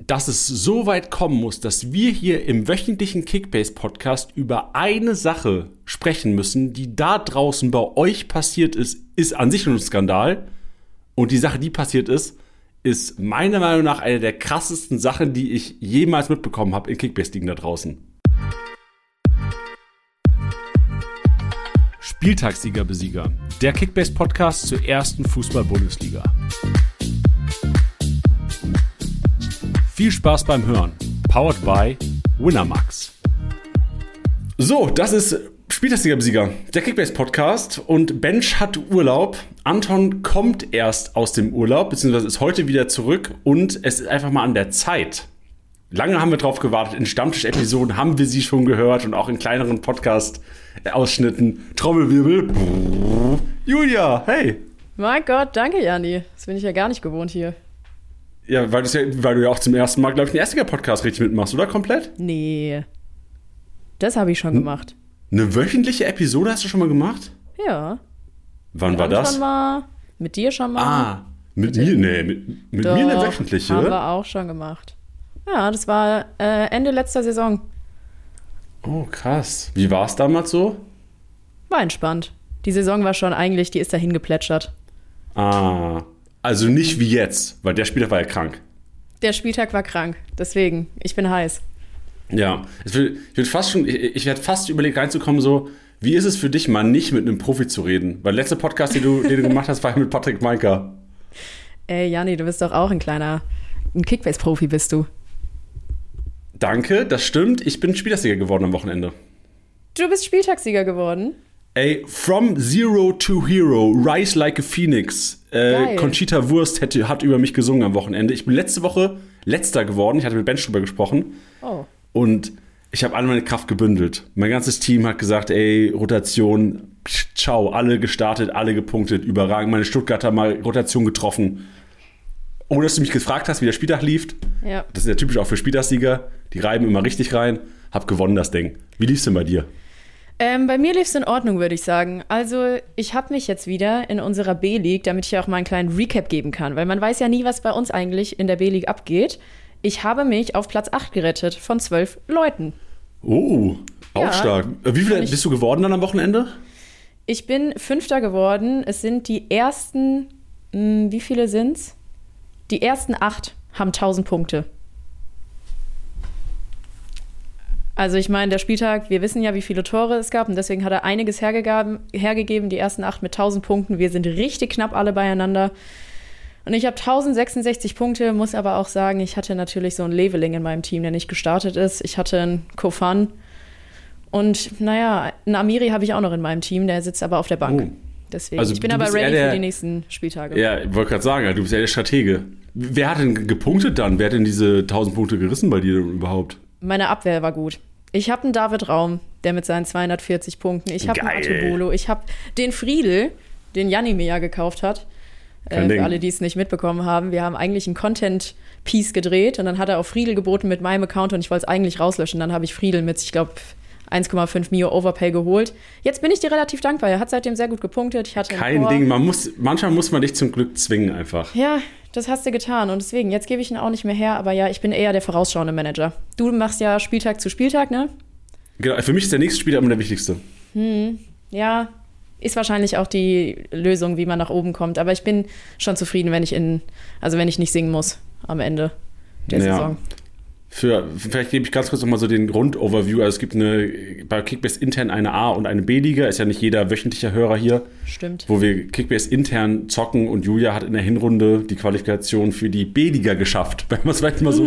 dass es so weit kommen muss, dass wir hier im wöchentlichen Kickbase-Podcast über eine Sache sprechen müssen, die da draußen bei euch passiert ist an sich schon ein Skandal. Und die Sache, die passiert ist meiner Meinung nach eine der krassesten Sachen, die ich jemals mitbekommen habe in Kickbase-Ligen da draußen. Spieltagssieger-Besieger, der Kickbase-Podcast zur ersten Fußball-Bundesliga. Viel Spaß beim Hören. Powered by Winamax. So, das ist Spieltagssieger-Besieger, der Kickbase-Podcast. Und Bench hat Urlaub. Anton kommt erst aus dem Urlaub, beziehungsweise ist heute wieder zurück. Und es ist einfach mal an der Zeit. Lange haben wir drauf gewartet. In Stammtisch-Episoden haben wir sie schon gehört und auch in kleineren Podcast-Ausschnitten. Trommelwirbel. Julia, hey. Mein Gott, danke, Janni. Das bin ich ja gar nicht gewohnt hier. Ja, weil du ja auch zum ersten Mal, glaube ich, den Erstliga-Podcast richtig mitmachst, oder? Komplett? Nee. Das habe ich schon gemacht. Eine wöchentliche Episode hast du schon mal gemacht? Ja. Wann war das? Schon mal. Mit dir schon mal. Ah, mit mir? Nee, mit Doch, mir eine wöchentliche? Haben wir auch schon gemacht. Ja, das war Ende letzter Saison. Oh, krass. Wie war es damals so? War entspannt. Die Saison war schon eigentlich, die ist dahin geplätschert. Ah, also nicht wie jetzt, weil der Spieltag war ja krank. Der Spieltag war krank, deswegen, ich bin heiß. Ja, ich werde fast überlegt reinzukommen, so, wie ist es für dich, mal nicht mit einem Profi zu reden? Weil der letzte Podcast, den du gemacht hast, war ja mit Patrick Meinker. Ey, Janni, du bist doch auch ein Kickbase-Profi bist du. Danke, das stimmt. Ich bin Spieltagssieger geworden am Wochenende. Du bist Spieltagssieger geworden? Ey, from zero to hero, rise like a phoenix. Conchita Wurst hat über mich gesungen am Wochenende. Ich bin letzte Woche letzter geworden. Ich hatte mit Bench drüber gesprochen. Oh. Und ich habe alle meine Kraft gebündelt. Mein ganzes Team hat gesagt, ey, Rotation, ciao, alle gestartet, alle gepunktet, überragend. Meine Stuttgarter mal Rotation getroffen. Ohne dass du mich gefragt hast, wie der Spieltag lief. Ja. Das ist ja typisch auch für Spieltagssieger. Die reiben immer richtig rein. Hab gewonnen, das Ding. Wie lief's denn bei dir? Bei mir lief es in Ordnung, würde ich sagen. Also ich habe mich jetzt wieder in unserer B-League, damit ich auch mal einen kleinen Recap geben kann, weil man weiß ja nie, was bei uns eigentlich in der B-League abgeht. Ich habe mich auf Platz 8 gerettet von 12 Leuten. Oh, auch ja, stark. Wie viel bist du geworden dann am Wochenende? Ich bin 5. geworden. Es sind die ersten, wie viele sind's? Die ersten 8 haben 1000 Punkte. Also ich meine, der Spieltag, wir wissen ja, wie viele Tore es gab und deswegen hat er einiges hergegeben, die ersten 8 mit 1000 Punkten. Wir sind richtig knapp alle beieinander. Und ich habe 1066 Punkte, muss aber auch sagen, ich hatte natürlich so ein Leveling in meinem Team, der nicht gestartet ist. Ich hatte einen Kofan und naja, einen Amiri habe ich auch noch in meinem Team, der sitzt aber auf der Bank. Oh. Deswegen. Also ich bin aber ready für die nächsten Spieltage. Ja, ich wollte gerade sagen, du bist ja der Stratege. Wer hat denn gepunktet dann? Wer hat denn diese 1000 Punkte gerissen bei dir überhaupt? Meine Abwehr war gut. Ich habe einen David Raum, der mit seinen 240 Punkten. Ich habe einen Atebolo. Ich habe den Friedel, den Janni mir ja gekauft hat. Für alle, die es nicht mitbekommen haben. Wir haben eigentlich einen Content-Piece gedreht und dann hat er auf Friedel geboten mit meinem Account und ich wollte es eigentlich rauslöschen. Dann habe ich Friedel mit, ich glaube, 1,5 Mio Overpay geholt. Jetzt bin ich dir relativ dankbar. Er hat seitdem sehr gut gepunktet. Ich hatte kein Ding. Manchmal muss man dich zum Glück zwingen einfach. Ja, das hast du getan. Und deswegen, jetzt gebe ich ihn auch nicht mehr her. Aber ja, ich bin eher der vorausschauende Manager. Du machst ja Spieltag zu Spieltag, ne? Genau, für mich ist der nächste Spieltag immer der wichtigste. Ja, ist wahrscheinlich auch die Lösung, wie man nach oben kommt. Aber ich bin schon zufrieden, wenn ich nicht singen muss am Ende der Saison. Vielleicht gebe ich ganz kurz nochmal so den Grundoverview. Also es gibt bei Kickbase intern eine A- und eine B-Liga. Ist ja nicht jeder wöchentlicher Hörer hier. Stimmt. Wo wir Kickbase intern zocken und Julia hat in der Hinrunde die Qualifikation für die B-Liga geschafft. Wenn man es vielleicht mal so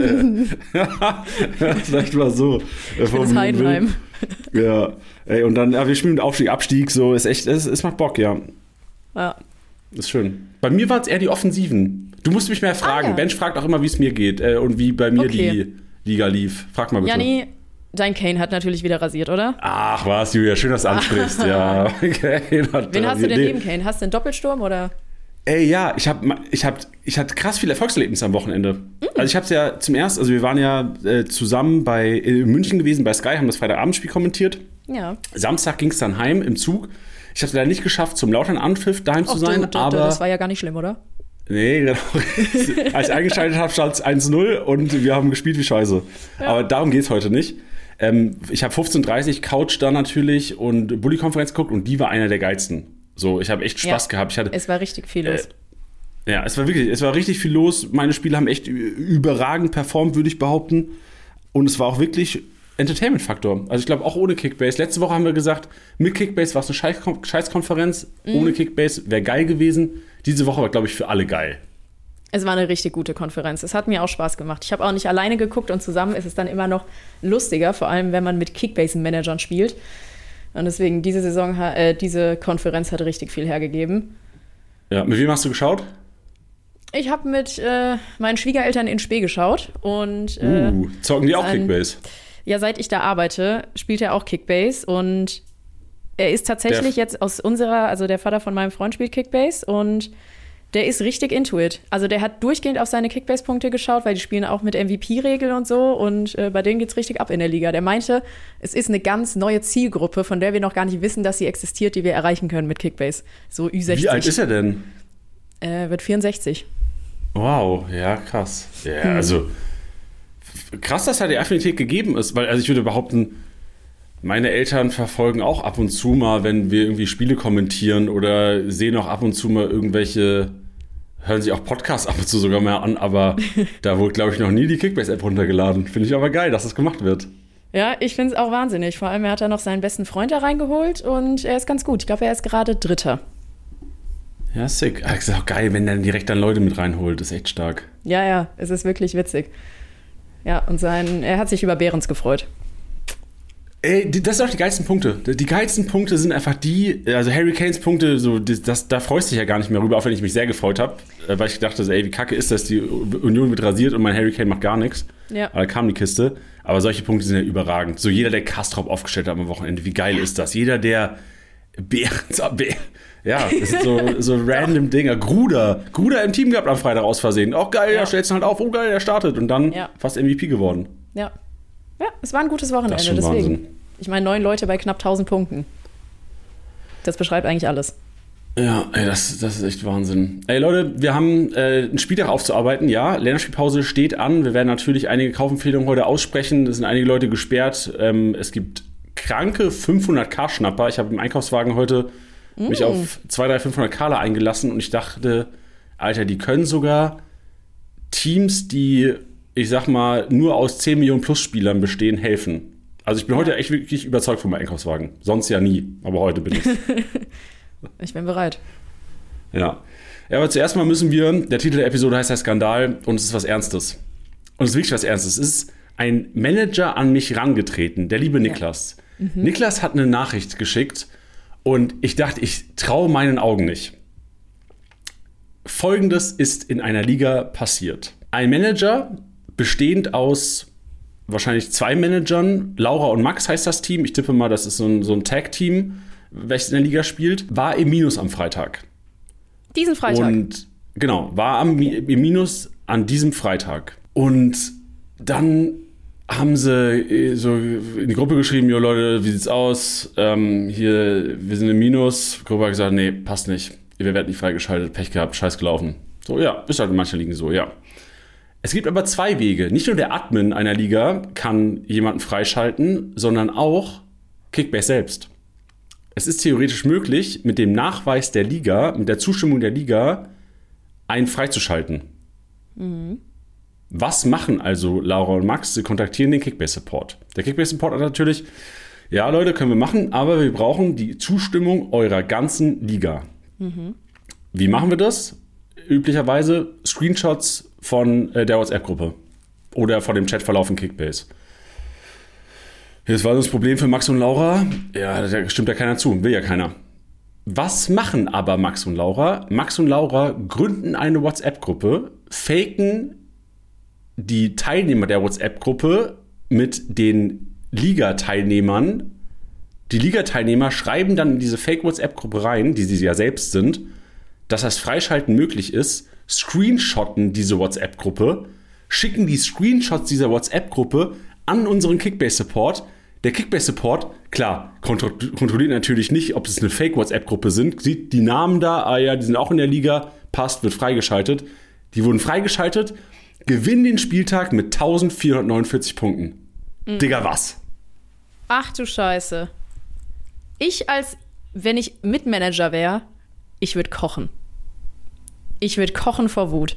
vielleicht mal so. Das Heidenheim. Ja. Ey, und dann, wir spielen Aufstieg, Abstieg. So, ist echt, es macht Bock, ja. Ja. Ist schön. Bei mir waren es eher die Offensiven. Du musst mich mehr fragen. Ja. Bench fragt auch immer, wie es mir geht und wie bei mir die Liga lief. Frag mal bitte. Janni, dein Kane hat natürlich wieder rasiert, oder? Ach was, Julia, schön, dass du ansprichst. Ja. Wen hast du denn neben Kane? Hast du einen Doppelsturm oder? Ey, ja, ich hatte krass viele Erfolgserlebnisse am Wochenende. Also ich habe es ja zum ersten, also wir waren ja zusammen in München gewesen bei Sky, haben das Freitagabendspiel kommentiert. Ja. Samstag ging es dann heim im Zug. Ich habe es leider nicht geschafft, zum lauteren Anpfiff daheim zu sein. Aber das war ja gar nicht schlimm, oder? Nee, genau. Als ich eingeschaltet habe, stand es 1-0 und wir haben gespielt wie Scheiße. Ja. Aber darum geht es heute nicht. Ich habe 15:30 Couch da natürlich und Bully-Konferenz geguckt und die war einer der geilsten. So, ich habe echt Spaß gehabt. Es war richtig viel los. Ja, es war richtig viel los. Meine Spieler haben echt überragend performt, würde ich behaupten. Und es war auch wirklich Entertainment-Faktor. Also ich glaube auch ohne Kickbase. Letzte Woche haben wir gesagt, mit Kickbase war es eine Scheißkonferenz. Ohne Kickbase wäre geil gewesen. Diese Woche war, glaube ich, für alle geil. Es war eine richtig gute Konferenz. Es hat mir auch Spaß gemacht. Ich habe auch nicht alleine geguckt und zusammen ist es dann immer noch lustiger, vor allem wenn man mit Kickbase-Managern spielt. Und deswegen, diese Konferenz hat richtig viel hergegeben. Ja, mit wem hast du geschaut? Ich habe mit meinen Schwiegereltern in Spee geschaut. Und, zocken die auch Kickbase? Ja, seit ich da arbeite, spielt er auch Kickbase. Und er ist tatsächlich jetzt also der Vater von meinem Freund spielt Kickbase und der ist richtig into it. Also der hat durchgehend auf seine Kickbase-Punkte geschaut, weil die spielen auch mit MVP-Regeln und so. Und bei denen geht's richtig ab in der Liga. Der meinte, es ist eine ganz neue Zielgruppe, von der wir noch gar nicht wissen, dass sie existiert, die wir erreichen können mit Kickbase. So Ü60. Wie alt ist er denn? Wird 64. Wow, ja, krass. Ja, also krass, dass da die Affinität gegeben ist. Weil, also ich würde behaupten, meine Eltern verfolgen auch ab und zu mal, wenn wir irgendwie Spiele kommentieren oder sehen auch ab und zu mal hören sich auch Podcasts ab und zu sogar mal an, aber da wurde, glaube ich, noch nie die Kickbase-App runtergeladen. Finde ich aber geil, dass das gemacht wird. Ja, ich finde es auch wahnsinnig. Vor allem, er hat da noch seinen besten Freund da reingeholt und er ist ganz gut. Ich glaube, er ist gerade Dritter. Ja, sick. Das ist auch geil, wenn er direkt dann Leute mit reinholt. Das ist echt stark. Ja, es ist wirklich witzig. Ja, und er hat sich über Behrens gefreut. Ey, das sind auch die geilsten Punkte. Die geilsten Punkte sind einfach also Harry Kanes Punkte, so, da freust du dich ja gar nicht mehr rüber, auch wenn ich mich sehr gefreut habe, weil ich dachte, ey, wie kacke ist das, die Union wird rasiert und mein Harry Kane macht gar nichts. Ja. Aber da kam die Kiste. Aber solche Punkte sind ja überragend. So jeder, der Kastrop aufgestellt hat am Wochenende, wie geil ist das? Jeder, der ja, das sind so random Dinger. Gruder im Team gehabt am Freitag aus Versehen. Auch geil, ja, stellst du halt auf, oh geil, der startet und dann fast MVP geworden. Ja, es war ein gutes Wochenende, das ist schon deswegen. Wahnsinn. Ich meine, 9 Leute bei knapp 1000 Punkten. Das beschreibt eigentlich alles. Ja, ey, das ist echt Wahnsinn. Ey, Leute, wir haben einen Spieltag aufzuarbeiten. Ja, Länderspielpause steht an. Wir werden natürlich einige Kaufempfehlungen heute aussprechen. Es sind einige Leute gesperrt. Es gibt kranke 500k-Schnapper. Ich habe im Einkaufswagen heute mich auf 500k eingelassen und ich dachte, Alter, die können sogar Teams, die, ich sag mal, nur aus 10 Millionen plus Spielern bestehen, helfen. Also ich bin heute echt wirklich überzeugt von meinem Einkaufswagen. Sonst ja nie, aber heute bin ich. Ich bin bereit. Ja, aber zuerst mal müssen wir, der Titel der Episode heißt der Skandal und es ist was Ernstes. Und es ist wirklich was Ernstes. Es ist ein Manager an mich rangetreten, der liebe Niklas. Ja. Niklas hat eine Nachricht geschickt und ich dachte, ich traue meinen Augen nicht. Folgendes ist in einer Liga passiert. Ein Manager, bestehend aus wahrscheinlich 2 Managern, Laura und Max heißt das Team, ich tippe mal, das ist so ein Tag-Team, welches in der Liga spielt, war im Minus am Freitag. Diesen Freitag? Und genau, war im Minus an diesem Freitag. Und dann haben sie so in die Gruppe geschrieben, jo Leute, wie sieht's aus? Hier, wir sind im Minus. Die Gruppe hat gesagt, nee, passt nicht. Wir werden nicht freigeschaltet, Pech gehabt, scheiß gelaufen. So, ja, ist halt in manchen Ligen so, ja. Es gibt aber 2 Wege. Nicht nur der Admin einer Liga kann jemanden freischalten, sondern auch Kickbase selbst. Es ist theoretisch möglich, mit dem Nachweis der Liga, mit der Zustimmung der Liga, einen freizuschalten. Was machen also Laura und Max? Sie kontaktieren den Kickbase-Support. Der Kickbase-Support hat natürlich, ja Leute, können wir machen, aber wir brauchen die Zustimmung eurer ganzen Liga. Wie machen wir das? Üblicherweise Screenshots von der WhatsApp-Gruppe oder von dem Chatverlauf in Kickbase. Jetzt war das Problem für Max und Laura. Ja, da stimmt ja keiner zu, will ja keiner. Was machen aber Max und Laura? Max und Laura gründen eine WhatsApp-Gruppe, faken die Teilnehmer der WhatsApp-Gruppe mit den Liga-Teilnehmern. Die Liga-Teilnehmer schreiben dann in diese Fake-WhatsApp-Gruppe rein, die sie ja selbst sind, dass das Freischalten möglich ist, screenshotten diese WhatsApp-Gruppe, schicken die Screenshots dieser WhatsApp-Gruppe an unseren Kickbase-Support. Der Kickbase-Support, klar, kontrolliert natürlich nicht, ob es eine Fake-WhatsApp-Gruppe sind, sieht die Namen da, ah ja, die sind auch in der Liga, passt, wird freigeschaltet. Die wurden freigeschaltet, gewinnen den Spieltag mit 1449 Punkten. Digga, was? Ach du Scheiße. Wenn ich Mitmanager wäre, ich würde kochen. Ich würde kochen vor Wut.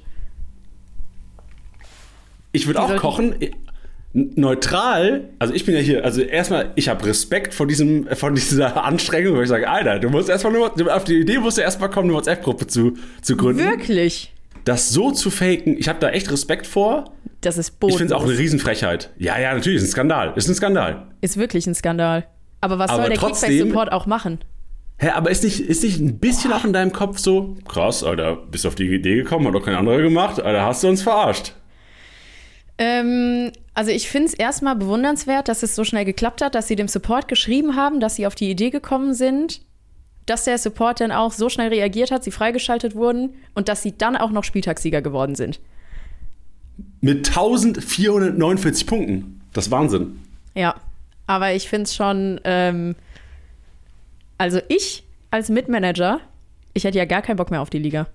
Ich würde auch kochen. Neutral, also ich bin ja hier, also erstmal, ich habe Respekt von dieser Anstrengung, weil ich sage, Alter, du musst erstmal auf die Idee musst du erstmal kommen, eine WhatsApp-Gruppe zu gründen. Wirklich? Das so zu faken, ich habe da echt Respekt vor. Das ist bodenlos. Ich finde es auch eine Riesenfrechheit. Ja, natürlich, ist ein Skandal. Ist ein Skandal. Ist wirklich ein Skandal. Aber was soll der Kickbase-Support auch machen? Hä, aber ist nicht ein bisschen auch in deinem Kopf so, krass, Alter, bist du auf die Idee gekommen, hat doch kein anderer gemacht, Alter, hast du uns verarscht? Also ich finde es erstmal bewundernswert, dass es so schnell geklappt hat, dass sie dem Support geschrieben haben, dass sie auf die Idee gekommen sind, dass der Support dann auch so schnell reagiert hat, sie freigeschaltet wurden und dass sie dann auch noch Spieltagssieger geworden sind. Mit 1449 Punkten. Das ist Wahnsinn. Ja, aber ich finde es schon, also ich als Mitmanager, ich hätte ja gar keinen Bock mehr auf die Liga.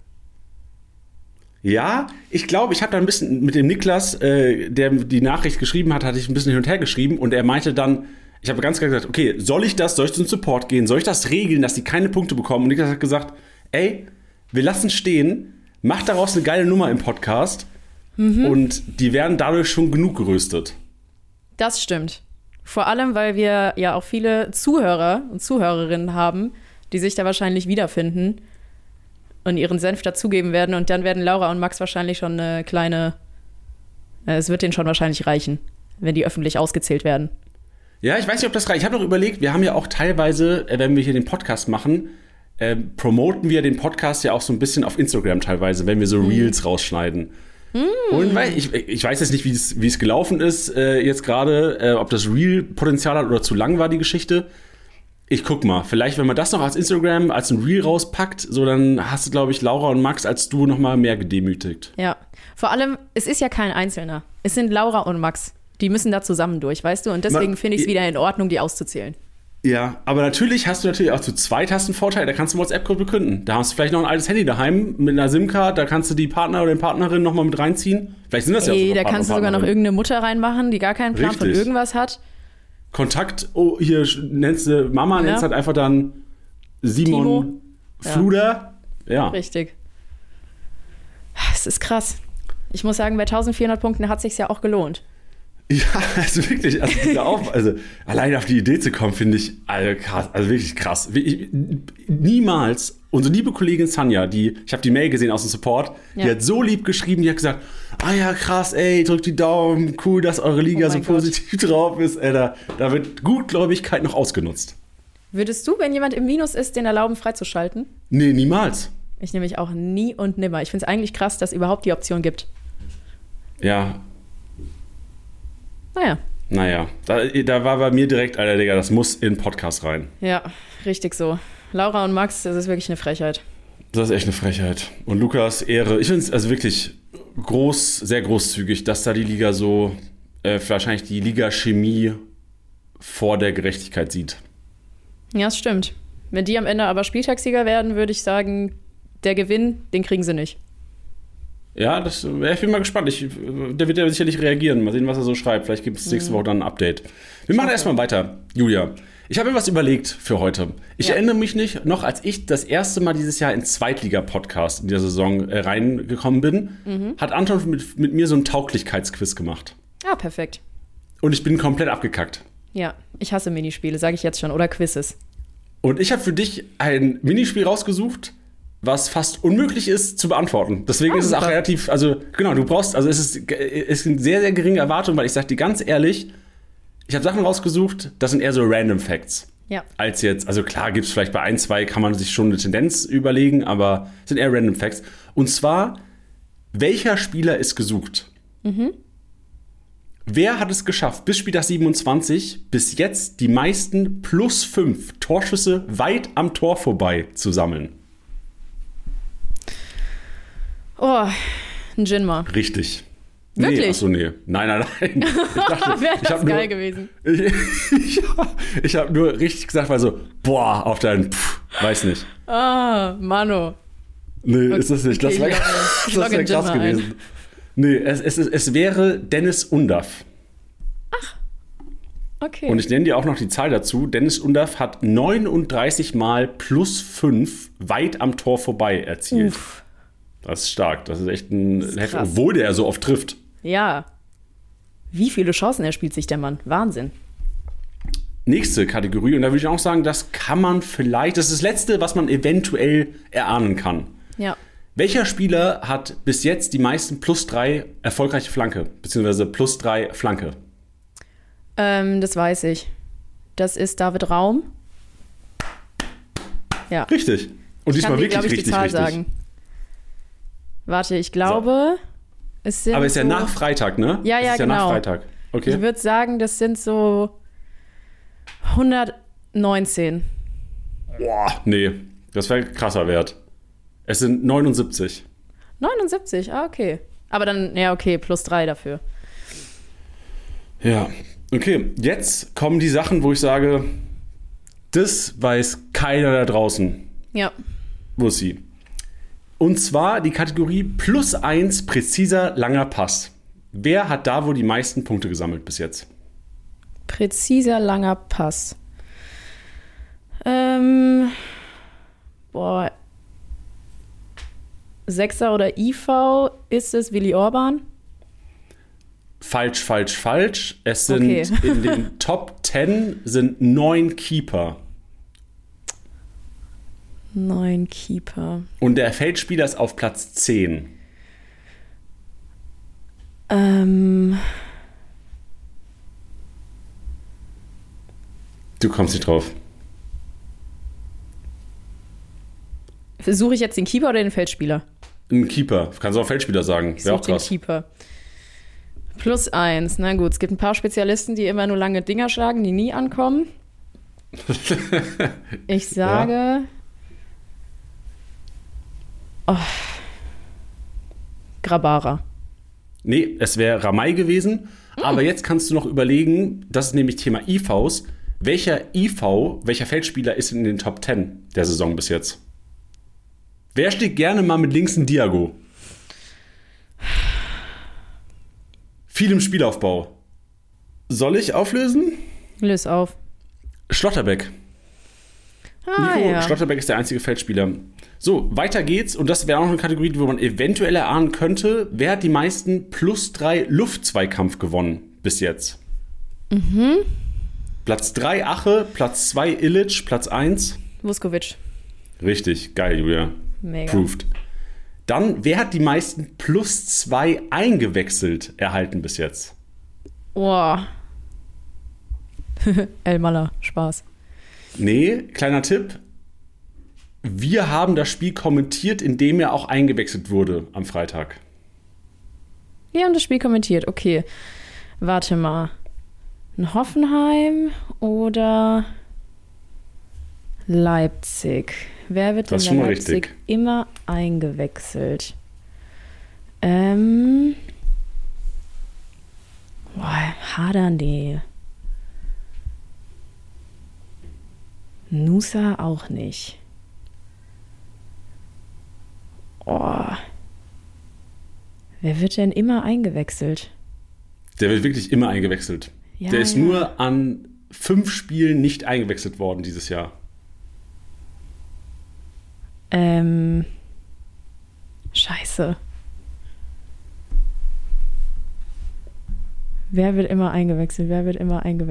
Ja, ich glaube, ich habe da ein bisschen mit dem Niklas, der die Nachricht geschrieben hat, hatte ich ein bisschen hin und her geschrieben und er meinte dann, ich habe ganz klar gesagt, okay, soll ich zum Support gehen? Soll ich das regeln, dass die keine Punkte bekommen? Und Niklas hat gesagt, ey, wir lassen stehen, mach daraus eine geile Nummer im Podcast und die werden dadurch schon genug geröstet. Das stimmt. Vor allem, weil wir ja auch viele Zuhörer und Zuhörerinnen haben, die sich da wahrscheinlich wiederfinden und ihren Senf dazugeben werden. Und dann werden Laura und Max wahrscheinlich schon eine kleine, es wird denen schon wahrscheinlich reichen, wenn die öffentlich ausgezählt werden. Ja, ich weiß nicht, ob das reicht. Ich habe noch überlegt, wir haben ja auch teilweise, wenn wir hier den Podcast machen, promoten wir den Podcast ja auch so ein bisschen auf Instagram teilweise, wenn wir so Reels rausschneiden. Und weil ich weiß jetzt nicht, wie es gelaufen ist jetzt gerade, ob das Reel-Potenzial hat oder zu lang war, die Geschichte. Ich guck mal, vielleicht, wenn man das noch als Instagram, als ein Reel rauspackt, so dann hast du, glaube ich, Laura und Max als Duo noch mal mehr gedemütigt. Ja, vor allem, es ist ja kein Einzelner. Es sind Laura und Max. Die müssen da zusammen durch, weißt du? Und deswegen finde ich es wieder in Ordnung, die auszuzählen. Ja, aber natürlich hast du auch zu zweit einen Vorteil, da kannst du WhatsApp-Gruppe gründen. Da hast du vielleicht noch ein altes Handy daheim mit einer SIM-Card, da kannst du die Partner oder den Partnerin noch mal mit reinziehen. Vielleicht sind das ja auch sogar da kannst du sogar noch irgendeine Mutter reinmachen, die gar keinen Plan von irgendwas hat. Kontakt, hier nennst du Mama, nennst halt einfach dann Simon Timo. Fluder. Ja. Richtig. Es ist krass. Ich muss sagen, bei 1400 Punkten hat es sich ja auch gelohnt. Ja, also wirklich, also alleine auf die Idee zu kommen, finde ich krass, also wirklich krass. Niemals, unsere liebe Kollegin Sanja, ich habe die Mail gesehen aus dem Support, die hat so lieb geschrieben, die hat gesagt, ja krass, ey, drückt die Daumen, cool, dass eure Liga so positiv drauf ist, ey, da wird Gutgläubigkeit noch ausgenutzt. Würdest du, wenn jemand im Minus ist, den erlauben, freizuschalten? Nee, niemals. Ich nämlich auch nie und nimmer. Ich finde es eigentlich krass, dass es überhaupt die Option gibt. Ja. Naja, da war bei mir direkt, Alter, Digga, das muss in den Podcast rein. Ja, richtig so. Laura und Max, das ist wirklich eine Frechheit. Das ist echt eine Frechheit. Und Lukas, Ehre. Ich finde es also wirklich sehr großzügig, dass da die Liga so, wahrscheinlich die Liga-Chemie vor der Gerechtigkeit sieht. Ja, das stimmt. Wenn die am Ende aber Spieltagssieger werden, würde ich sagen, der Gewinn, den kriegen sie nicht. Ja, ich bin mal gespannt. Der wird ja sicherlich reagieren. Mal sehen, was er so schreibt. Vielleicht gibt es nächste Woche dann ein Update. Wir machen erstmal weiter, Julia. Ich habe mir was überlegt für heute. Ich erinnere mich nicht, noch als ich das erste Mal dieses Jahr in Zweitliga-Podcast in der Saison reingekommen bin, hat Anton mit mir so einen Tauglichkeitsquiz gemacht. Ah, perfekt. Und ich bin komplett abgekackt. Ja, ich hasse Minispiele, sage ich jetzt schon. Oder Quizzes. Und ich habe für dich ein Minispiel rausgesucht, was fast unmöglich ist zu beantworten. Deswegen ist es auch relativ, also genau, es ist eine sehr, sehr geringe Erwartung, weil ich sag dir ganz ehrlich, ich habe Sachen rausgesucht, das sind eher so Random Facts. Ja. Als jetzt, also klar gibt es vielleicht bei 1, 2 kann man sich schon eine Tendenz überlegen, aber es sind eher Random Facts. Und zwar, welcher Spieler ist gesucht? Wer hat es geschafft, bis Spieltag 27 bis jetzt die meisten +5 Torschüsse weit am Tor vorbei zu sammeln? Oh, ein Jinma. Richtig. Wirklich? Nee, achso, nee. Nein. Ich dachte, wäre das geil gewesen. Ich habe nur richtig gesagt, weil so, boah, auf deinen, weiß nicht. Ah, Mano. Nee, okay, ist das nicht. Das wäre krass gewesen. Ein. Nee, es wäre Dennis Undaff. Ach, okay. Und ich nenne dir auch noch die Zahl dazu. Dennis Undaff hat 39 Mal +5 weit am Tor vorbei erzielt. Uff. Das ist stark. Das ist echt ein Heft, obwohl der so oft trifft. Ja. Wie viele Chancen erspielt sich der Mann? Wahnsinn. Nächste Kategorie. Und da würde ich auch sagen, das kann man vielleicht, das ist das Letzte, was man eventuell erahnen kann. Ja. Welcher Spieler hat bis jetzt die meisten +3 erfolgreiche Flanke? Beziehungsweise +3 Flanke? Das weiß ich. Das ist David Raum. Ja. Richtig. Und diesmal wirklich richtig, die Zahl sagen. Warte, ich glaube, es sind. Aber ist ja nach Freitag, ne? Ja, ist genau. Nach Freitag. Okay. Ich würde sagen, das sind so 119. Boah, nee. Das wäre ein krasser Wert. Es sind 79. 79, okay. Aber dann, ja, okay, +3 dafür. Ja, okay. Jetzt kommen die Sachen, wo ich sage, das weiß keiner da draußen. Ja. Wo ist sie? Und zwar die Kategorie +1 präziser langer Pass. Wer hat da wohl die meisten Punkte gesammelt bis jetzt? Präziser langer Pass. Sechser oder IV, ist es Willi Orban? Falsch. Es sind in den Top 10 sind 9 Keeper. 9 Keeper. Und der Feldspieler ist auf Platz 10. Du kommst nicht drauf. Suche ich jetzt den Keeper oder den Feldspieler? Ein Keeper. Kannst du auch Feldspieler sagen. Wäre auch krass. Den Keeper. +1. Na gut, es gibt ein paar Spezialisten, die immer nur lange Dinger schlagen, die nie ankommen. Ich sage... Ja. Grabara. Nee, es wäre Ramay gewesen. Aber jetzt kannst du noch überlegen, das ist nämlich Thema IVs. Welcher Feldspieler ist in den Top 10 der Saison bis jetzt? Wer steht gerne mal mit links in Diago? Viel im Spielaufbau. Soll ich auflösen? Löse auf. Schlotterbeck. Nico Schlotterbeck ist der einzige Feldspieler. So, weiter geht's. Und das wäre auch eine Kategorie, wo man eventuell erahnen könnte, wer hat die meisten +3 Luftzweikampf gewonnen bis jetzt? Platz 3 Ache, Platz 2 Illich, Platz 1 Vuskovic. Richtig, geil, Julia. Mega. Proved. Dann, wer hat die meisten +2 eingewechselt erhalten bis jetzt? Boah. Elmaler, Spaß. Nee, kleiner Tipp. Wir haben das Spiel kommentiert, indem er auch eingewechselt wurde am Freitag. Wir haben das Spiel kommentiert, okay. Warte mal. Ein Hoffenheim oder Leipzig? Wer wird in Leipzig immer eingewechselt? Hadernee. Nusa auch nicht. Wer wird denn immer eingewechselt? Der wird wirklich immer eingewechselt. Ja, der ist nur an 5 Spielen nicht eingewechselt worden dieses Jahr. Scheiße. Wer wird immer eingewechselt? Der wird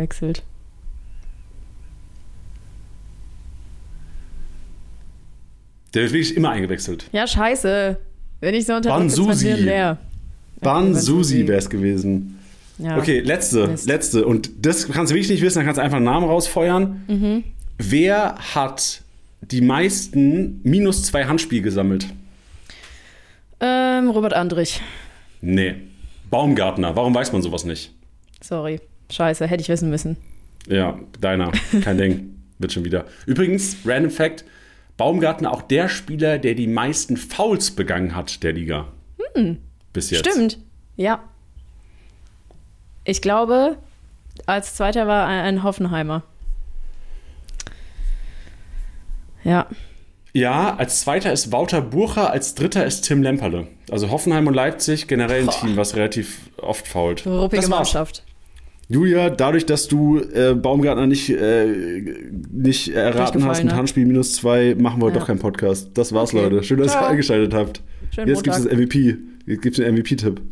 wirklich immer eingewechselt. Ja, scheiße. Wenn ich so unter Bansusi. leer. Bansusi wäre es gewesen. Ja. Okay, letzte. Und das kannst du wirklich nicht wissen, dann kannst du einfach einen Namen rausfeuern. Wer hat die meisten -2 Handspiel gesammelt? Robert Andrich. Nee. Baumgartner. Warum weiß man sowas nicht? Sorry. Scheiße, hätte ich wissen müssen. Ja, deiner. Kein Ding. Wird schon wieder. Übrigens, Random Fact, Baumgartner auch der Spieler, der die meisten Fouls begangen hat der Liga. Bis jetzt. Stimmt. Ja. Ich glaube, als Zweiter war ein Hoffenheimer. Ja. Ja, als zweiter ist Wouter Burcher, als dritter ist Tim Lemperle. Also Hoffenheim und Leipzig, generell ein Team, was relativ oft fault. Ruppige Mannschaft. Julia, dadurch, dass du Baumgartner nicht erraten hast mit Handspiel -2, machen wir heute doch keinen Podcast. Das war's, okay. Leute. Schön, dass ihr eingeschaltet habt. Jetzt gibt's das MVP. Jetzt gibt's den MVP-Tipp.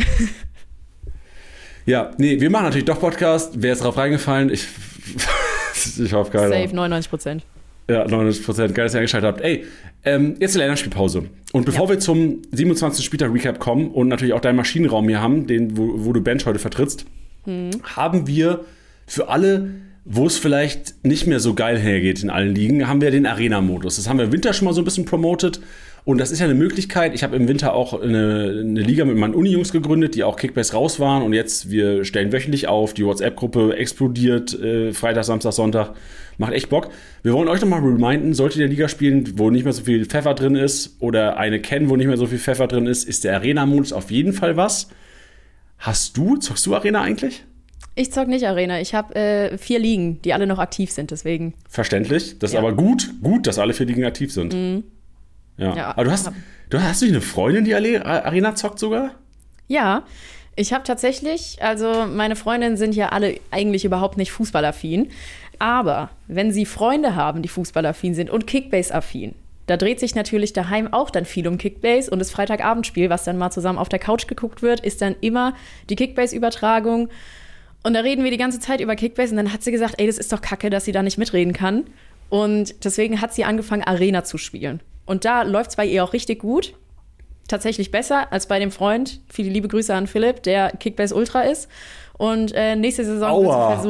Ja, nee, wir machen natürlich doch Podcast. Wer ist drauf reingefallen? Ich hoffe keiner. Safe 99%. Ja, 99%. Geil, dass ihr eingeschaltet habt. Ey, jetzt die Länderspielpause. Und bevor wir zum 27. Spieltag-Recap kommen und natürlich auch deinen Maschinenraum hier haben, den, wo du Bench heute vertrittst, haben wir für alle, wo es vielleicht nicht mehr so geil hergeht in allen Ligen, haben wir den Arena-Modus. Das haben wir im Winter schon mal so ein bisschen promotet. Und das ist ja eine Möglichkeit. Ich habe im Winter auch eine Liga mit meinen Uni-Jungs gegründet, die auch Kickbase raus waren. Und jetzt, wir stellen wöchentlich auf. Die WhatsApp-Gruppe explodiert. Freitag, Samstag, Sonntag. Macht echt Bock. Wir wollen euch nochmal reminden, solltet ihr eine Liga spielen, wo nicht mehr so viel Pfeffer drin ist oder eine kennen, wo nicht mehr so viel Pfeffer drin ist der Arena-Modus auf jeden Fall was. Zockst du Arena eigentlich? Ich zock nicht Arena. Ich habe 4 Ligen, die alle noch aktiv sind, deswegen. Verständlich. Das ist aber gut, dass alle 4 Ligen aktiv sind. Mhm. Ja. Aber hast du nicht eine Freundin, die Arena zockt sogar? Ja, ich habe tatsächlich, also meine Freundinnen sind ja alle eigentlich überhaupt nicht fußballaffin, aber wenn sie Freunde haben, die fußballaffin sind und Kickbase-affin, da dreht sich natürlich daheim auch dann viel um Kickbase und das Freitagabendspiel, was dann mal zusammen auf der Couch geguckt wird, ist dann immer die Kickbase-Übertragung. Und da reden wir die ganze Zeit über Kickbase und dann hat sie gesagt, ey, das ist doch kacke, dass sie da nicht mitreden kann. Und deswegen hat sie angefangen, Arena zu spielen. Und da läuft es bei ihr auch richtig gut. Tatsächlich besser als bei dem Freund. Viele liebe Grüße an Philipp, der Kickbase Ultra ist. Und nächste Saison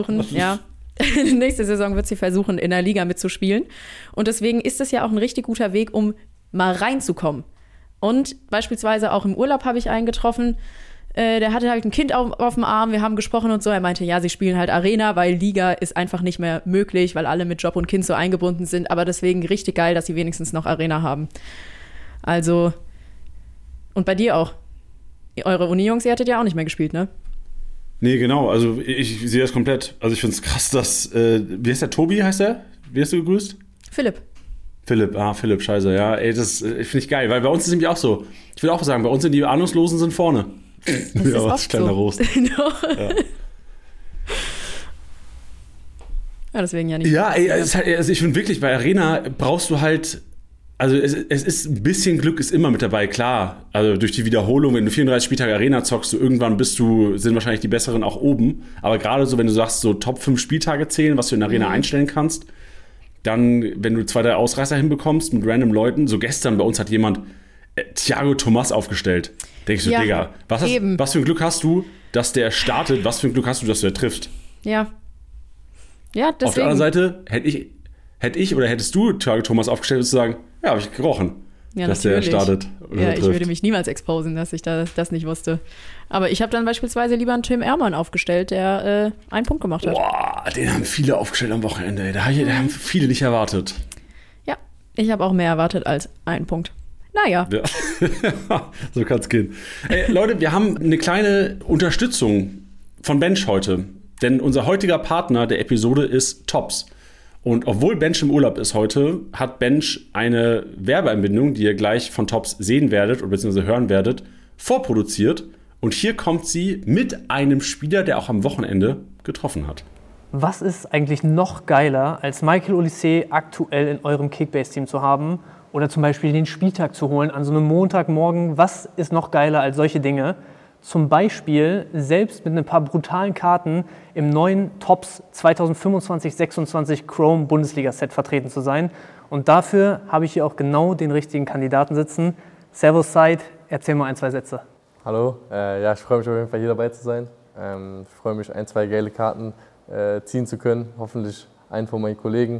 wird sie versuchen, in der Liga mitzuspielen. Und deswegen ist es ja auch ein richtig guter Weg, um mal reinzukommen. Und beispielsweise auch im Urlaub habe ich einen getroffen, der hatte halt ein Kind auf dem Arm, wir haben gesprochen und so. Er meinte, ja, sie spielen halt Arena, weil Liga ist einfach nicht mehr möglich, weil alle mit Job und Kind so eingebunden sind. Aber deswegen richtig geil, dass sie wenigstens noch Arena haben. Also, und bei dir auch. Eure Uni-Jungs, ihr hattet ja auch nicht mehr gespielt, ne? Nee, genau. Also ich sehe das komplett. Also ich finde es krass, dass, wie heißt der? Tobi heißt der? Wie hast du gegrüßt? Philipp, scheiße, ja. Ey, das finde ich geil, weil bei uns ist nämlich auch so. Ich will auch sagen, bei uns sind die Ahnungslosen sind vorne. Das ist oft kleiner so. Rost. Ja. Ja, deswegen ja nicht. Ja, ey, also ich finde wirklich, bei Arena brauchst du halt, also es ist ein bisschen Glück ist immer mit dabei, klar. Also durch die Wiederholung, wenn du 34 Spieltage Arena zockst, irgendwann sind wahrscheinlich die Besseren auch oben. Aber gerade so, wenn du sagst, so Top 5 Spieltage zählen, was du in Arena einstellen kannst, dann, wenn du 2, 3 Ausreißer hinbekommst mit random Leuten, so gestern bei uns hat jemand Thiago Thomas aufgestellt. Denkst du, ja, Digga, was für ein Glück hast du, dass der startet? Was für ein Glück hast du, dass der trifft? Ja. Ja, deswegen. Auf der anderen Seite, hätte ich oder hättest du Thiago Thomas aufgestellt, würdest du sagen, ja, habe ich gerochen, dass natürlich. Der startet oder ja, trifft. Ich würde mich niemals exposen, dass ich das nicht wusste. Aber ich habe dann beispielsweise lieber einen Tim Ehrmann aufgestellt, der einen Punkt gemacht hat. Boah, den haben viele aufgestellt am Wochenende. Da haben viele nicht erwartet. Ja, ich habe auch mehr erwartet als einen Punkt. Naja. Ja. So kann es gehen. Ey, Leute, wir haben eine kleine Unterstützung von Bench heute. Denn unser heutiger Partner der Episode ist Tops. Und obwohl Bench im Urlaub ist heute, hat Bench eine Werbeeinbindung, die ihr gleich von Tops sehen werdet oder beziehungsweise hören werdet, vorproduziert. Und hier kommt sie mit einem Spieler, der auch am Wochenende getroffen hat. Was ist eigentlich noch geiler, als Michael Olise aktuell in eurem Kickbase-Team zu haben? Oder zum Beispiel den Spieltag zu holen an so einem Montagmorgen. Was ist noch geiler als solche Dinge? Zum Beispiel selbst mit ein paar brutalen Karten im neuen Tops 2025-26 Chrome Bundesliga-Set vertreten zu sein. Und dafür habe ich hier auch genau den richtigen Kandidaten sitzen. Servus Said, erzähl mal 1, 2 Sätze. Hallo, ich freue mich auf jeden Fall hier dabei zu sein. Ich freue mich, 1, 2 geile Karten ziehen zu können. Hoffentlich einen von meinen Kollegen.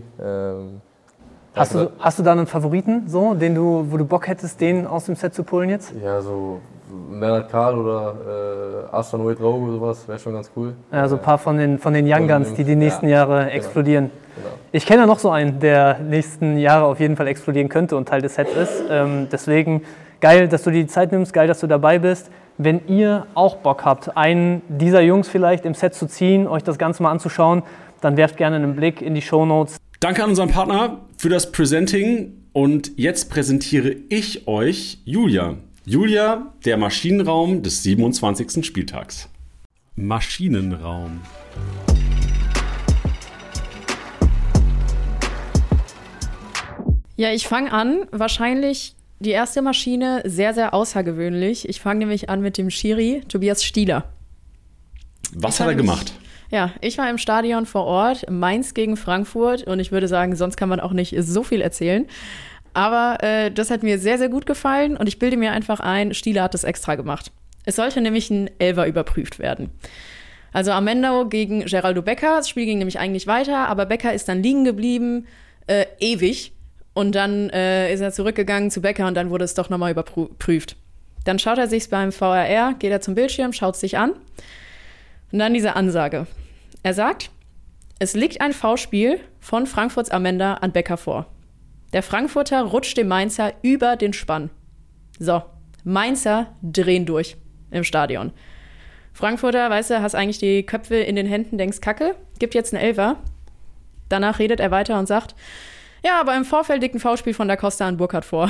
Hast du da einen Favoriten, so, wo du Bock hättest, den aus dem Set zu pullen jetzt? Ja, so Lennart Karl oder Aslan Ouedraogo oder sowas wäre schon ganz cool. Ja, so ein paar von den Young Guns, die nächsten Jahre explodieren. Genau. Ich kenne ja noch so einen, der nächsten Jahre auf jeden Fall explodieren könnte und Teil des Sets ist. Deswegen geil, dass du dir die Zeit nimmst, geil, dass du dabei bist. Wenn ihr auch Bock habt, einen dieser Jungs vielleicht im Set zu ziehen, euch das Ganze mal anzuschauen, dann werft gerne einen Blick in die Shownotes. Danke an unseren Partner für das Presenting. Und jetzt präsentiere ich euch Julia. Julia, der Maschinenraum des 27. Spieltags. Maschinenraum. Ja, ich fange an. Wahrscheinlich die erste Maschine sehr, sehr außergewöhnlich. Ich fange nämlich an mit dem Schiri Tobias Stieler. Was hat er gemacht? Ich war im Stadion vor Ort, Mainz gegen Frankfurt. Und ich würde sagen, sonst kann man auch nicht so viel erzählen. Aber das hat mir sehr, sehr gut gefallen. Und ich bilde mir einfach ein, Stieler hat das extra gemacht. Es sollte nämlich ein Elfer überprüft werden. Also Amendo gegen Geraldo Becker. Das Spiel ging nämlich eigentlich weiter. Aber Becker ist dann liegen geblieben, ewig. Und dann ist er zurückgegangen zu Becker und dann wurde es doch nochmal überprüft. Dann schaut er sich's beim VRR, geht er zum Bildschirm, schaut es sich an. Und dann diese Ansage. Er sagt, es liegt ein Foulspiel von Frankfurts Amenda an Becker vor. Der Frankfurter rutscht dem Mainzer über den Spann. So, Mainzer drehen durch im Stadion. Frankfurter, weißt du, hast eigentlich die Köpfe in den Händen, denkst Kacke, gibt jetzt einen Elfer. Danach redet er weiter und sagt, ja, aber im Vorfeld liegt ein Foulspiel von Da Costa an Burkhardt vor.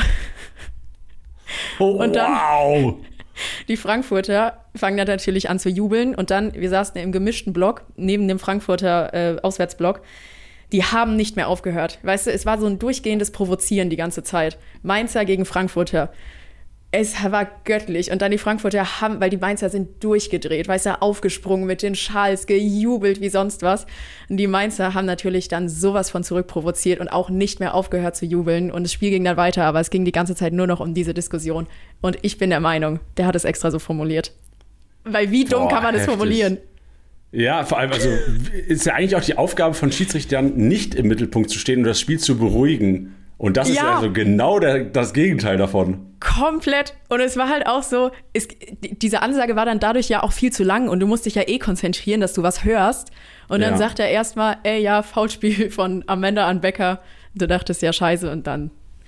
Und dann, wow! Die Frankfurter fangen dann natürlich an zu jubeln. Und dann, wir saßen im gemischten Block, neben dem Frankfurter Auswärtsblock, die haben nicht mehr aufgehört. Weißt du, es war so ein durchgehendes Provozieren die ganze Zeit. Mainzer gegen Frankfurter. Es war göttlich. Und dann die Frankfurter haben, weil die Mainzer sind durchgedreht, weißt du, aufgesprungen mit den Schals, gejubelt wie sonst was. Und die Mainzer haben natürlich dann sowas von zurückprovoziert und auch nicht mehr aufgehört zu jubeln. Und das Spiel ging dann weiter, aber es ging die ganze Zeit nur noch um diese Diskussion. Und ich bin der Meinung, der hat es extra so formuliert. Weil wie dumm kann man das formulieren? Ja, vor allem, also ist ja eigentlich auch die Aufgabe von Schiedsrichtern, nicht im Mittelpunkt zu stehen und das Spiel zu beruhigen. Und das ist ja also genau das Gegenteil davon. Komplett. Und es war halt auch so, diese Ansage war dann dadurch ja auch viel zu lang und du musst dich ja konzentrieren, dass du was hörst. Und dann sagt er erstmal, Foulspiel von Amenda an Becker. Du dachtest ja scheiße und dann,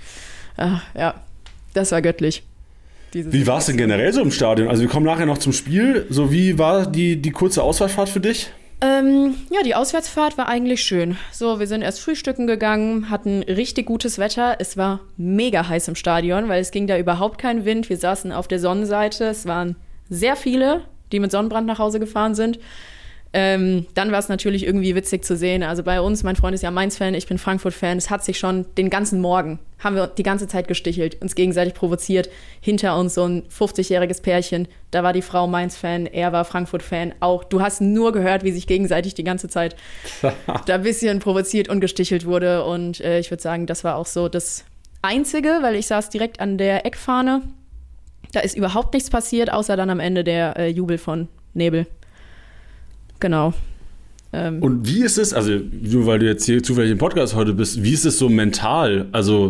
das war göttlich. Wie war es denn generell so im Stadion? Also wir kommen nachher noch zum Spiel. So, wie war die kurze Auswärtsfahrt für dich? Die Auswärtsfahrt war eigentlich schön. So, wir sind erst frühstücken gegangen, hatten richtig gutes Wetter. Es war mega heiß im Stadion, weil es ging da überhaupt kein Wind. Wir saßen auf der Sonnenseite. Es waren sehr viele, die mit Sonnenbrand nach Hause gefahren sind. Dann war es natürlich irgendwie witzig zu sehen. Also bei uns, mein Freund ist ja Mainz-Fan, ich bin Frankfurt-Fan. Es hat sich schon den ganzen Morgen, haben wir die ganze Zeit gestichelt, uns gegenseitig provoziert. Hinter uns so ein 50-jähriges Pärchen, da war die Frau Mainz-Fan, er war Frankfurt-Fan. Auch du hast nur gehört, wie sich gegenseitig die ganze Zeit da ein bisschen provoziert und gestichelt wurde. Und ich würde sagen, das war auch so das Einzige, weil ich saß direkt an der Eckfahne. Da ist überhaupt nichts passiert, außer dann am Ende der Jubel von Nebel. Genau. Und wie ist es, also nur weil du jetzt hier zufällig im Podcast heute bist, wie ist es so mental? Also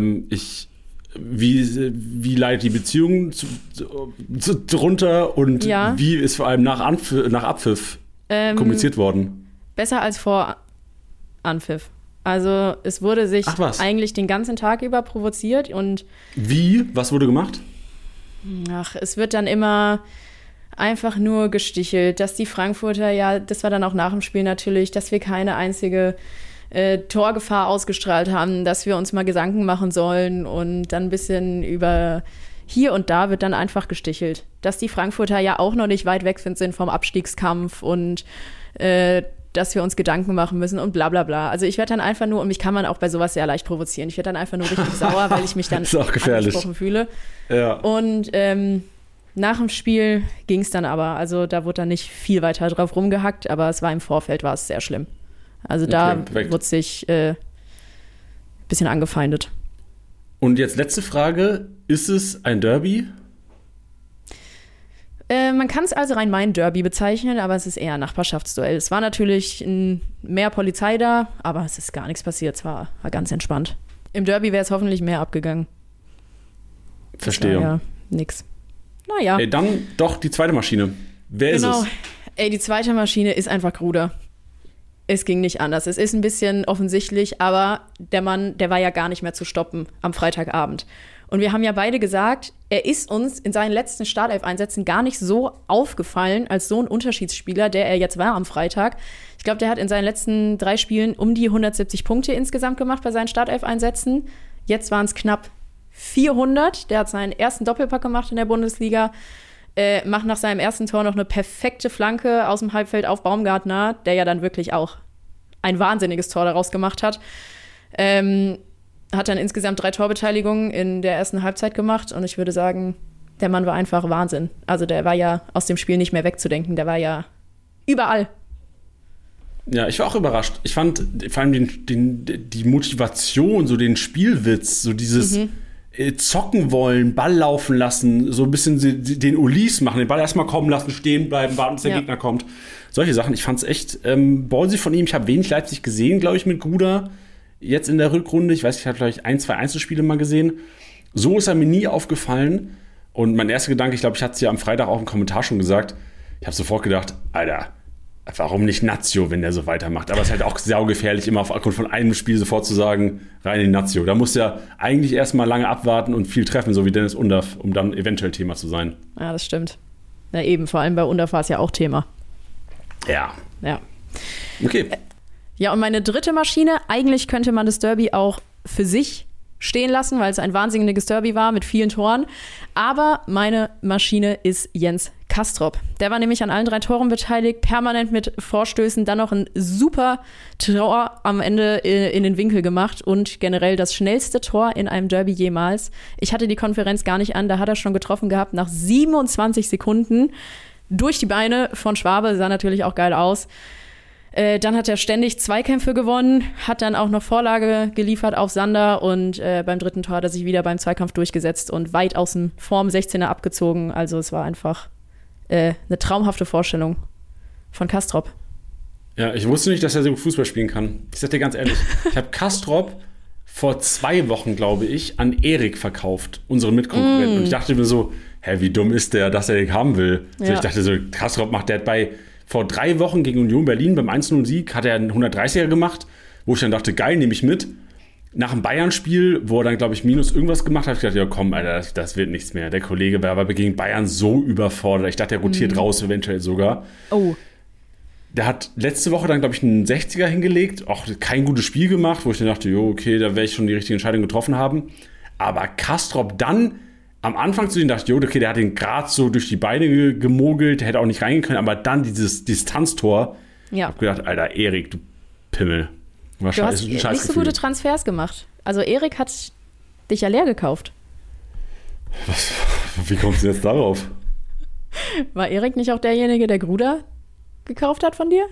wie leidet die Beziehung drunter und wie ist vor allem nach Abpfiff kommuniziert worden? Besser als vor Anpfiff. Also es wurde sich eigentlich den ganzen Tag über provoziert und Wie? Was wurde gemacht? Es wird dann immer einfach nur gestichelt, dass die Frankfurter, das war dann auch nach dem Spiel natürlich, dass wir keine einzige Torgefahr ausgestrahlt haben, dass wir uns mal Gedanken machen sollen und dann ein bisschen über hier und da wird dann einfach gestichelt. Dass die Frankfurter ja auch noch nicht weit weg sind vom Abstiegskampf und dass wir uns Gedanken machen müssen und bla bla bla. Also ich werde dann einfach nur, und mich kann man auch bei sowas sehr leicht provozieren, ich werde dann einfach nur richtig sauer, weil ich mich dann angesprochen fühle. Ja. Und nach dem Spiel ging es dann aber, also da wurde dann nicht viel weiter drauf rumgehackt, aber es war im Vorfeld, war es sehr schlimm. Also da wurde sich ein bisschen angefeindet. Und jetzt letzte Frage, ist es ein Derby? Man kann es als Rhein-Main-Derby bezeichnen, aber es ist eher ein Nachbarschaftsduell. Es war natürlich mehr Polizei da, aber es ist gar nichts passiert, es war ganz entspannt. Im Derby wäre es hoffentlich mehr abgegangen. Verstehe. Ja, nix. Naja. Dann doch die zweite Maschine. Wer ist es? Die zweite Maschine ist einfach Gruder. Es ging nicht anders. Es ist ein bisschen offensichtlich, aber der Mann, der war ja gar nicht mehr zu stoppen am Freitagabend. Und wir haben ja beide gesagt, er ist uns in seinen letzten Startelf-Einsätzen gar nicht so aufgefallen als so ein Unterschiedsspieler, der er jetzt war am Freitag. Ich glaube, der hat in seinen letzten 3 Spielen um die 170 Punkte insgesamt gemacht bei seinen Startelf-Einsätzen. Jetzt waren es knapp 400. Der hat seinen ersten Doppelpack gemacht in der Bundesliga. Macht nach seinem ersten Tor noch eine perfekte Flanke aus dem Halbfeld auf Baumgartner, der ja dann wirklich auch ein wahnsinniges Tor daraus gemacht hat. Hat dann insgesamt 3 Torbeteiligungen in der ersten Halbzeit gemacht. Und ich würde sagen, der Mann war einfach Wahnsinn. Also der war ja aus dem Spiel nicht mehr wegzudenken. Der war ja überall. Ja, ich war auch überrascht. Ich fand vor allem die Motivation, so den Spielwitz, so dieses zocken wollen, Ball laufen lassen, so ein bisschen den Ulis machen, den Ball erstmal kommen lassen, stehen bleiben, warten, bis der Gegner kommt. Solche Sachen. Ich fand es echt ballsy von ihm. Ich habe wenig Leipzig gesehen, glaube ich, mit Gruda. Jetzt in der Rückrunde. Ich weiß, ich habe vielleicht 1, 2 Einzelspiele mal gesehen. So ist er mir nie aufgefallen. Und mein erster Gedanke, ich glaube, ich hatte es ja am Freitag auch im Kommentar schon gesagt, ich habe sofort gedacht, Alter, warum nicht Nazio, wenn der so weitermacht? Aber es ist halt auch saugefährlich, immer aufgrund von einem Spiel sofort zu sagen, rein in Nazio. Da muss ja eigentlich erstmal lange abwarten und viel treffen, so wie Dennis Undaff, um dann eventuell Thema zu sein. Ja, das stimmt. Na eben, vor allem bei Undaff war es ja auch Thema. Ja. Okay. Ja, und meine dritte Maschine, eigentlich könnte man das Derby auch für sich stehen lassen, weil es ein wahnsinniges Derby war mit vielen Toren. Aber meine Maschine ist Jens Kastrop. Der war nämlich an allen 3 Toren beteiligt, permanent mit Vorstößen, dann noch ein super Tor am Ende in den Winkel gemacht und generell das schnellste Tor in einem Derby jemals. Ich hatte die Konferenz gar nicht an, da hat er schon getroffen gehabt nach 27 Sekunden durch die Beine von Schwabe, sah natürlich auch geil aus. Dann hat er ständig Zweikämpfe gewonnen, hat dann auch noch Vorlage geliefert auf Sander und beim dritten Tor hat er sich wieder beim Zweikampf durchgesetzt und weit aus dem Form 16er abgezogen. Also es war einfach eine traumhafte Vorstellung von Kastrop. Ja, ich wusste nicht, dass er so gut Fußball spielen kann. Ich sag dir ganz ehrlich, ich habe Kastrop vor 2 Wochen, glaube ich, an Erik verkauft, unseren Mitkonkurrenten. Und ich dachte mir so, wie dumm ist der, dass er den haben will? Ja. So, ich dachte so, Kastrop macht der vor 3 Wochen gegen Union Berlin beim 1-0-Sieg hat er einen 130er gemacht, wo ich dann dachte, geil, nehme ich mit. Nach dem Bayern-Spiel, wo er dann, glaube ich, minus irgendwas gemacht hat, habe ich gedacht, ja komm, Alter, das wird nichts mehr. Der Kollege war aber gegen Bayern so überfordert. Ich dachte, der rotiert raus, eventuell sogar. Oh. Der hat letzte Woche dann, glaube ich, einen 60er hingelegt. Auch kein gutes Spiel gemacht, wo ich dann dachte, jo, okay, da werde ich schon die richtige Entscheidung getroffen haben. Aber Kastrop dann am Anfang zu sehen, dachte ich, okay, der hat ihn gerade so durch die Beine gemogelt, der hätte auch nicht reingehen können, aber dann dieses Distanztor. Ja. Ich habe gedacht, Alter, Erik, du Pimmel. Du hast nicht so gute Transfers gemacht. Also Erik hat dich ja leer gekauft. Wie kommst du jetzt darauf? War Erik nicht auch derjenige, der Gruda gekauft hat von dir?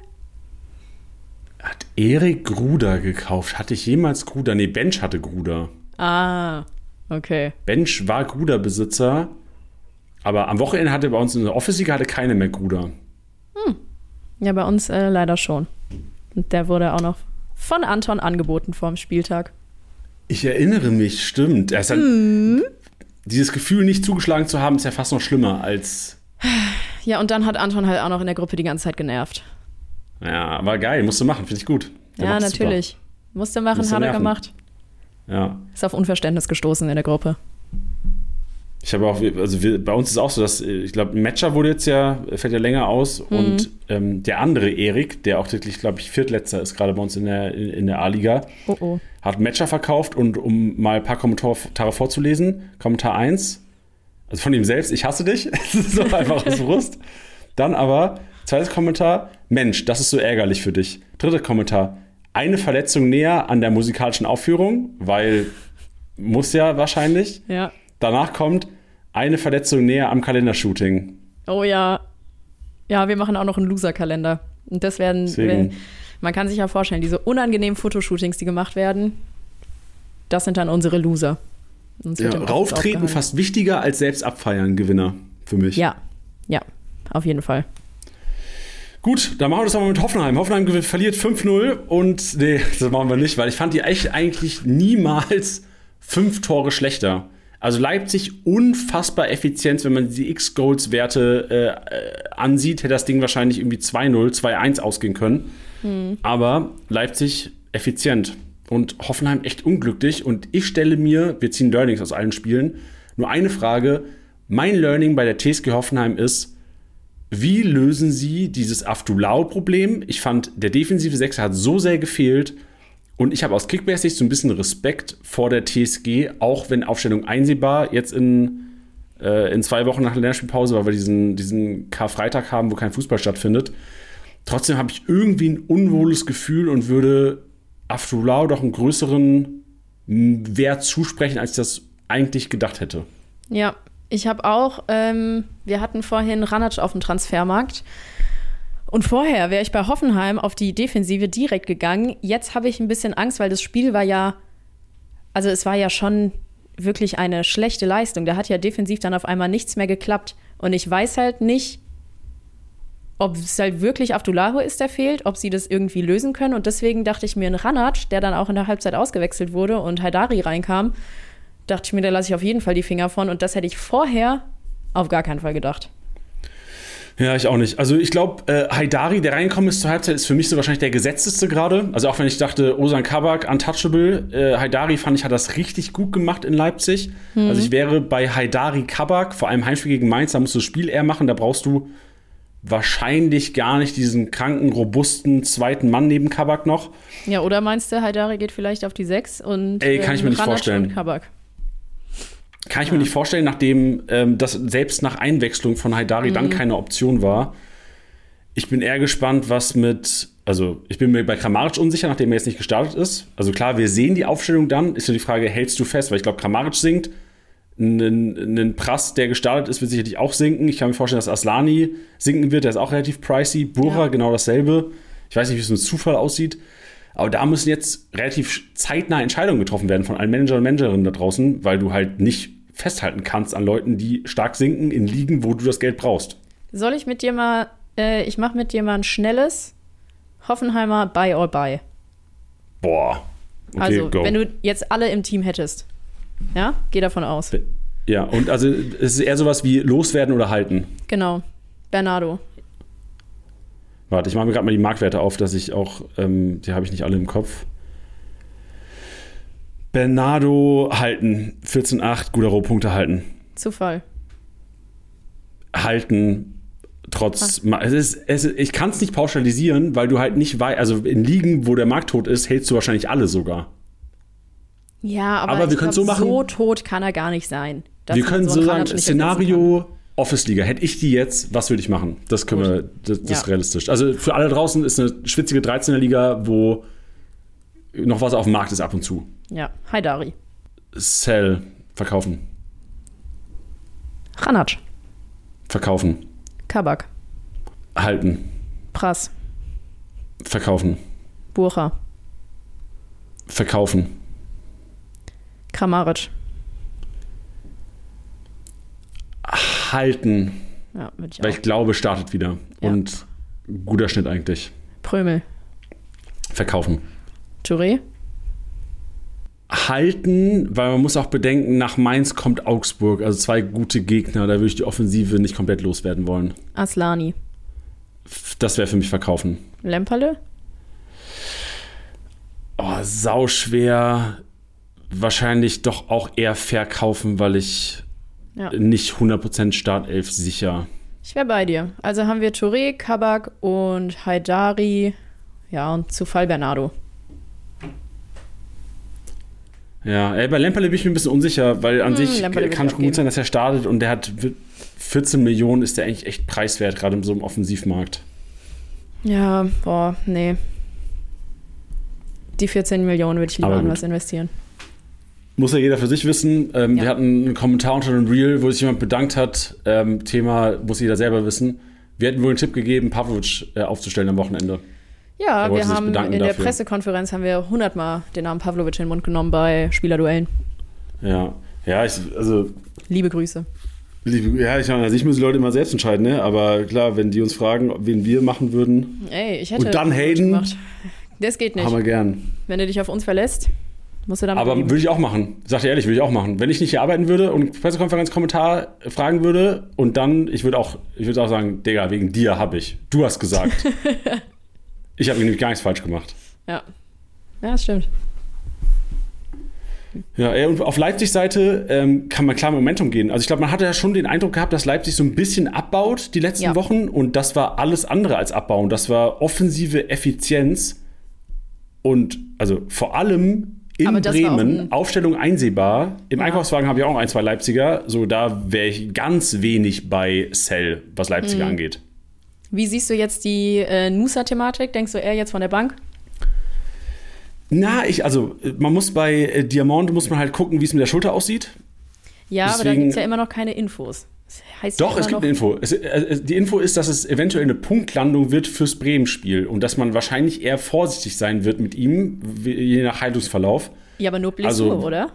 Hat Erik Gruda gekauft? Hatte ich jemals Gruda? Nee, Bench hatte Gruda. Ah, okay. Bench war Gruda-Besitzer, aber am Wochenende hatte bei uns in der Office-Liga keine mehr Gruda. Ja, bei uns leider schon. Und der wurde auch noch von Anton angeboten vor dem Spieltag. Ich erinnere mich, stimmt. Er ist dieses Gefühl, nicht zugeschlagen zu haben, ist ja fast noch schlimmer als... Ja, und dann hat Anton halt auch noch in der Gruppe die ganze Zeit genervt. Ja, aber geil, musst du machen, finde ich gut. Ja, natürlich. Musste machen, hat er gemacht. Ja. Ist auf Unverständnis gestoßen in der Gruppe. Ich habe auch, bei uns ist es auch so, dass, ich glaube, Metscher fällt ja länger aus und der andere Erik, der auch wirklich, glaube ich, Viertletzter ist gerade bei uns in der A-Liga, hat Metscher verkauft und um mal ein paar Kommentare vorzulesen, Kommentar 1, also von ihm selbst, ich hasse dich, das ist so einfach aus Frust. Dann aber, zweites Kommentar, Mensch, das ist so ärgerlich für dich. Dritter Kommentar, eine Verletzung näher an der musikalischen Aufführung, weil muss ja wahrscheinlich. Ja. Danach kommt eine Verletzung näher am Kalendershooting. Oh ja. Ja, wir machen auch noch einen Loser-Kalender. Und das man kann sich ja vorstellen, diese unangenehmen Fotoshootings, die gemacht werden, das sind dann unsere Loser. Ja, rauftreten fast wichtiger als selbst abfeiern, Gewinner für mich. Ja, auf jeden Fall. Gut, dann machen wir das aber mit Hoffenheim. Hoffenheim verliert 5-0 und nee, das machen wir nicht, weil ich fand die eigentlich niemals 5 Tore schlechter. Also Leipzig unfassbar effizient, wenn man die X-Goals-Werte ansieht, hätte das Ding wahrscheinlich irgendwie 2-0, 2-1 ausgehen können. Aber Leipzig effizient und Hoffenheim echt unglücklich. Und ich stelle mir, wir ziehen Learnings aus allen Spielen, nur eine Frage. Mein Learning bei der TSG Hoffenheim ist, wie lösen sie dieses Aftulau-Problem? Ich fand, der defensive Sechser hat so sehr gefehlt. Und ich habe aus Kickbase-Sicht so ein bisschen Respekt vor der TSG, auch wenn Aufstellung einsehbar jetzt in 2 Wochen nach der Länderspielpause, weil wir diesen Karfreitag haben, wo kein Fußball stattfindet. Trotzdem habe ich irgendwie ein unwohles Gefühl und würde Aftulau doch einen größeren Wert zusprechen, als ich das eigentlich gedacht hätte. Ja, ich habe auch, wir hatten vorhin Ranac auf dem Transfermarkt. Und vorher wäre ich bei Hoffenheim auf die Defensive direkt gegangen. Jetzt habe ich ein bisschen Angst, weil das Spiel war ja, also es war ja schon wirklich eine schlechte Leistung. Da hat ja defensiv dann auf einmal nichts mehr geklappt. Und ich weiß halt nicht, ob es halt wirklich Aftulahu ist, der fehlt, ob sie das irgendwie lösen können. Und deswegen dachte ich mir, ein Ranac, der dann auch in der Halbzeit ausgewechselt wurde und Haidari reinkam, dachte ich mir, da lasse ich auf jeden Fall die Finger von. Und das hätte ich vorher auf gar keinen Fall gedacht. Ja, ich auch nicht. Also ich glaube, Haidari, der reingekommen ist zur Halbzeit, ist für mich so wahrscheinlich der gesetzteste gerade. Also auch wenn ich dachte, Ozan Kabak, untouchable. Haidari, fand ich, hat das richtig gut gemacht in Leipzig. Also ich wäre bei Haidari Kabak, vor allem Heimspiel gegen Mainz, da musst du das Spiel eher machen. Da brauchst du wahrscheinlich gar nicht diesen kranken, robusten zweiten Mann neben Kabak noch. Ja, oder meinst du, Haidari geht vielleicht auf die 6 und kann ich mir nicht Ranac vorstellen. Und Kabak? Kann ich mir nicht vorstellen, nachdem das selbst nach Einwechslung von Haidari dann keine Option war. Ich bin eher gespannt, ich bin mir bei Kramaric unsicher, nachdem er jetzt nicht gestartet ist. Also klar, wir sehen die Aufstellung dann, ist ja die Frage, hältst du fest? Weil ich glaube, Kramaric sinkt, ein Prass, der gestartet ist, wird sicherlich auch sinken. Ich kann mir vorstellen, dass Aslani sinken wird, der ist auch relativ pricey. Bura, genau dasselbe. Ich weiß nicht, wie es mit Zufall aussieht. Aber da müssen jetzt relativ zeitnah Entscheidungen getroffen werden von allen Managern und Managerinnen da draußen, weil du halt nicht festhalten kannst an Leuten, die stark sinken in Ligen, wo du das Geld brauchst. Soll ich mit dir mal, ich mache mit dir mal ein schnelles Hoffenheimer Buy or Buy. Boah. Okay, also, go. wenn du jetzt alle im Team hättest. Ja, geh davon aus. Ja, und also es ist eher sowas wie loswerden oder halten. Genau. Bernardo. Warte, ich mache mir gerade mal die Marktwerte auf, dass ich auch, die habe ich nicht alle im Kopf. Bernardo halten, 14,8, guter Punkte halten. Zufall. Halten, trotz, ich kann es nicht pauschalisieren, weil du halt nicht weißt, also in Ligen, wo der Markt tot ist, hältst du wahrscheinlich alle sogar. Ja, aber wir können so machen, so tot kann er gar nicht sein. Wir können so sagen, Szenario Office-Liga. Hätte ich die jetzt, was würde ich machen? Das können wir, das ist realistisch. Also für alle draußen ist eine schwitzige 13er-Liga, wo noch was auf dem Markt ist ab und zu. Ja, Haidari. Sell, verkaufen. Ranac. Verkaufen. Kabak. Halten. Prass. Verkaufen. Burcha. Verkaufen. Kramaric. Halten. Ja, würde ich auch. Weil ich glaube, startet wieder. Ja. Und guter Schnitt eigentlich. Prömel. Verkaufen. Touré. Halten, weil man muss auch bedenken, nach Mainz kommt Augsburg, also 2 gute Gegner, da würde ich die Offensive nicht komplett loswerden wollen. Aslani. Das wäre für mich verkaufen. Lemperle. Oh, sauschwer. Wahrscheinlich doch auch eher verkaufen, weil ich nicht 100% Startelf sicher. Ich wäre bei dir. Also haben wir Touré, Kabak und Haidari. Ja, und zu Fall Bernardo. Ja, bei Lemperle bin ich mir ein bisschen unsicher, weil an sich kann schon gut sein, dass er startet und der hat 14 Millionen, ist der eigentlich echt preiswert, gerade in so einem Offensivmarkt. Ja, boah, nee. Die 14 Millionen würde ich lieber an was investieren. Muss ja jeder für sich wissen. Wir hatten einen Kommentar unter dem Reel, wo sich jemand bedankt hat. Thema muss jeder selber wissen. Wir hätten wohl einen Tipp gegeben, Pavlovic aufzustellen am Wochenende. Ja, wir haben in der Pressekonferenz 100 Mal den Namen Pavlovic in den Mund genommen bei Spielerduellen. Ja, liebe Grüße. Ja, ich meine, an sich müssen die Leute immer selbst entscheiden, ne? Aber klar, wenn die uns fragen, wen wir machen würden. Ey, ich hätte und dann Hayden gemacht. Das geht nicht. Haben wir gern. Wenn du dich auf uns verlässt, musst du damit aber würde ich auch machen. Sag dir ehrlich, würde ich auch machen. Wenn ich nicht hier arbeiten würde und Pressekonferenz-Kommentar fragen würde und dann, ich würde auch sagen, Digga, wegen dir habe ich. Du hast gesagt. Ich habe nämlich gar nichts falsch gemacht. Ja, das stimmt. Ja, und auf Leipzig-Seite kann man klar Momentum gehen. Also ich glaube, man hatte ja schon den Eindruck gehabt, dass Leipzig so ein bisschen abbaut die letzten Wochen und das war alles andere als abbauen. Das war offensive Effizienz. Und also vor allem in Bremen, Aufstellung einsehbar. Im Einkaufswagen habe ich auch noch 1, 2 Leipziger. So, da wäre ich ganz wenig bei Cell, was Leipziger angeht. Wie siehst du jetzt die Nusa-Thematik? Denkst du eher jetzt von der Bank? Na, man muss bei Diamond halt gucken, wie es mit der Schulter aussieht. Ja, deswegen, aber da gibt es ja immer noch keine Infos. Das heißt doch, es gibt eine Info. Die Info ist, dass es eventuell eine Punktlandung wird fürs Bremen-Spiel und dass man wahrscheinlich eher vorsichtig sein wird mit ihm, je nach Heilungsverlauf. Ja, aber nur Blessur, oder?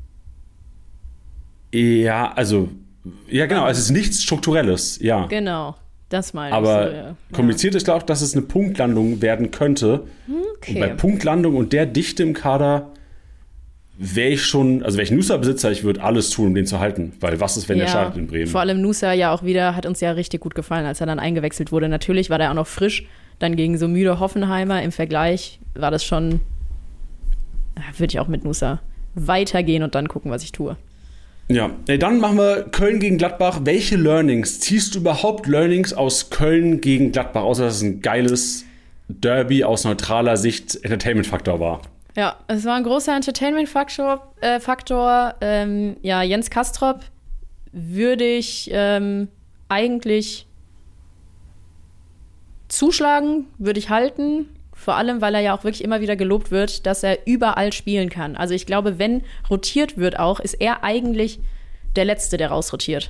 Ja, genau, es ist nichts Strukturelles, ja. Genau. Das meine ich. Aber kommuniziert ist auch, dass es eine Punktlandung werden könnte. Okay. Und bei Punktlandung und der Dichte im Kader wäre ich Nusa-Besitzer, ich würde alles tun, um den zu halten. Weil was ist, wenn der startet in Bremen? Vor allem Nusa ja auch wieder, hat uns ja richtig gut gefallen, als er dann eingewechselt wurde. Natürlich war der auch noch frisch. Dann gegen so müde Hoffenheimer im Vergleich war das schon, würde ich auch mit Nusa weitergehen und dann gucken, was ich tue. Ja, dann machen wir Köln gegen Gladbach. Welche Learnings? Ziehst du überhaupt Learnings aus Köln gegen Gladbach, außer dass es ein geiles Derby aus neutraler Sicht Entertainment-Faktor war? Ja, es war ein großer Entertainment-Faktor. Jens Kastrop würde ich eigentlich zuschlagen, würde ich halten. Vor allem, weil er ja auch wirklich immer wieder gelobt wird, dass er überall spielen kann. Also ich glaube, wenn rotiert wird auch, ist er eigentlich der Letzte, der rausrotiert.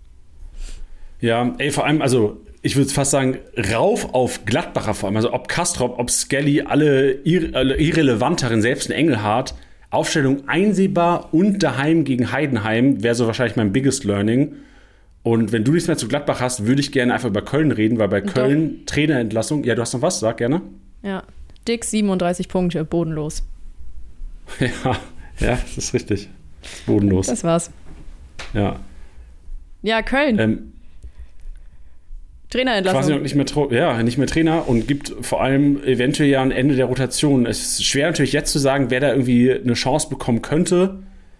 Ja, vor allem, ich würde fast sagen, rauf auf Gladbacher vor allem. Also ob Kastrop, ob Skelly, alle irrelevanteren, selbst ein Engelhardt. Aufstellung einsehbar und daheim gegen Heidenheim wäre so wahrscheinlich mein biggest learning. Und wenn du nichts mehr zu Gladbach hast, würde ich gerne einfach über Köln reden, weil bei Köln Trainerentlassung, ja, du hast noch was, sag gerne. Ja, Dick 37 Punkte, bodenlos. Ja, das ist richtig. Bodenlos. Das war's. Ja. Ja, Köln. Trainerentlassung. Quasi nicht mehr Trainer und gibt vor allem eventuell ja ein Ende der Rotation. Es ist schwer natürlich jetzt zu sagen, wer da irgendwie eine Chance bekommen könnte.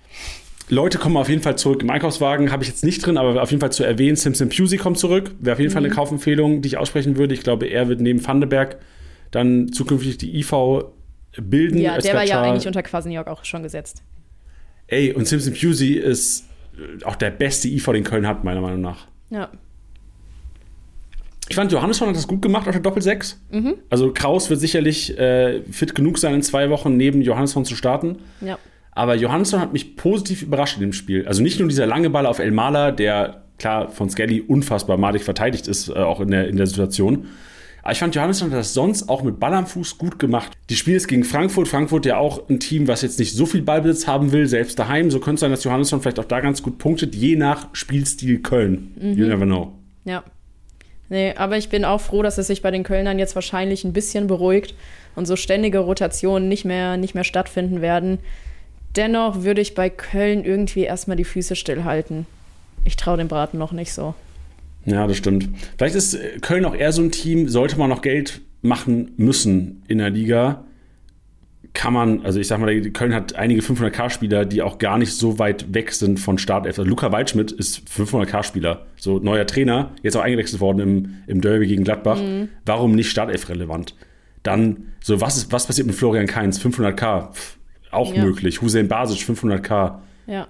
Leute kommen auf jeden Fall zurück. Im Einkaufswagen habe ich jetzt nicht drin, aber auf jeden Fall zu erwähnen, Simpson Pusey kommt zurück. Wäre auf jeden Fall eine Kaufempfehlung, die ich aussprechen würde. Ich glaube, er wird neben Vandenberg dann zukünftig die IV bilden. Ja, der war ja eigentlich unter Kwasniok auch schon gesetzt. Und Simpson Pusey ist auch der beste IV, den Köln hat, meiner Meinung nach. Ja. Ich fand, Johannesson hat das gut gemacht auf der Doppel-6. Also Kraus wird sicherlich fit genug sein, in 2 Wochen neben Johannesson zu starten. Ja. Aber Johannesson hat mich positiv überrascht in dem Spiel. Also nicht nur dieser lange Ball auf Elmaler, der klar von Skelly unfassbar madig verteidigt ist, auch in der Situation. Aber ich fand, Johannesson hat das sonst auch mit Ball am Fuß gut gemacht. Die Spiel ist gegen Frankfurt. Frankfurt ja auch ein Team, was jetzt nicht so viel Ballbesitz haben will, selbst daheim. So könnte es sein, dass Johannesson vielleicht auch da ganz gut punktet, je nach Spielstil Köln. You never know. Ja. Nee, aber ich bin auch froh, dass es sich bei den Kölnern jetzt wahrscheinlich ein bisschen beruhigt und so ständige Rotationen nicht mehr stattfinden werden. Dennoch würde ich bei Köln irgendwie erstmal die Füße stillhalten. Ich traue dem Braten noch nicht so. Ja, das stimmt. Vielleicht ist Köln auch eher so ein Team, sollte man noch Geld machen müssen in der Liga, kann man, also ich sag mal, Köln hat einige 500k-Spieler, die auch gar nicht so weit weg sind von Startelf. Also Luca Waldschmidt ist 500k-Spieler, so neuer Trainer, jetzt auch eingewechselt worden im Derby gegen Gladbach. Warum nicht Startelf relevant? Dann, so was passiert mit Florian Kainz? 500k, auch möglich. Hussein Basic, 500k. Ja.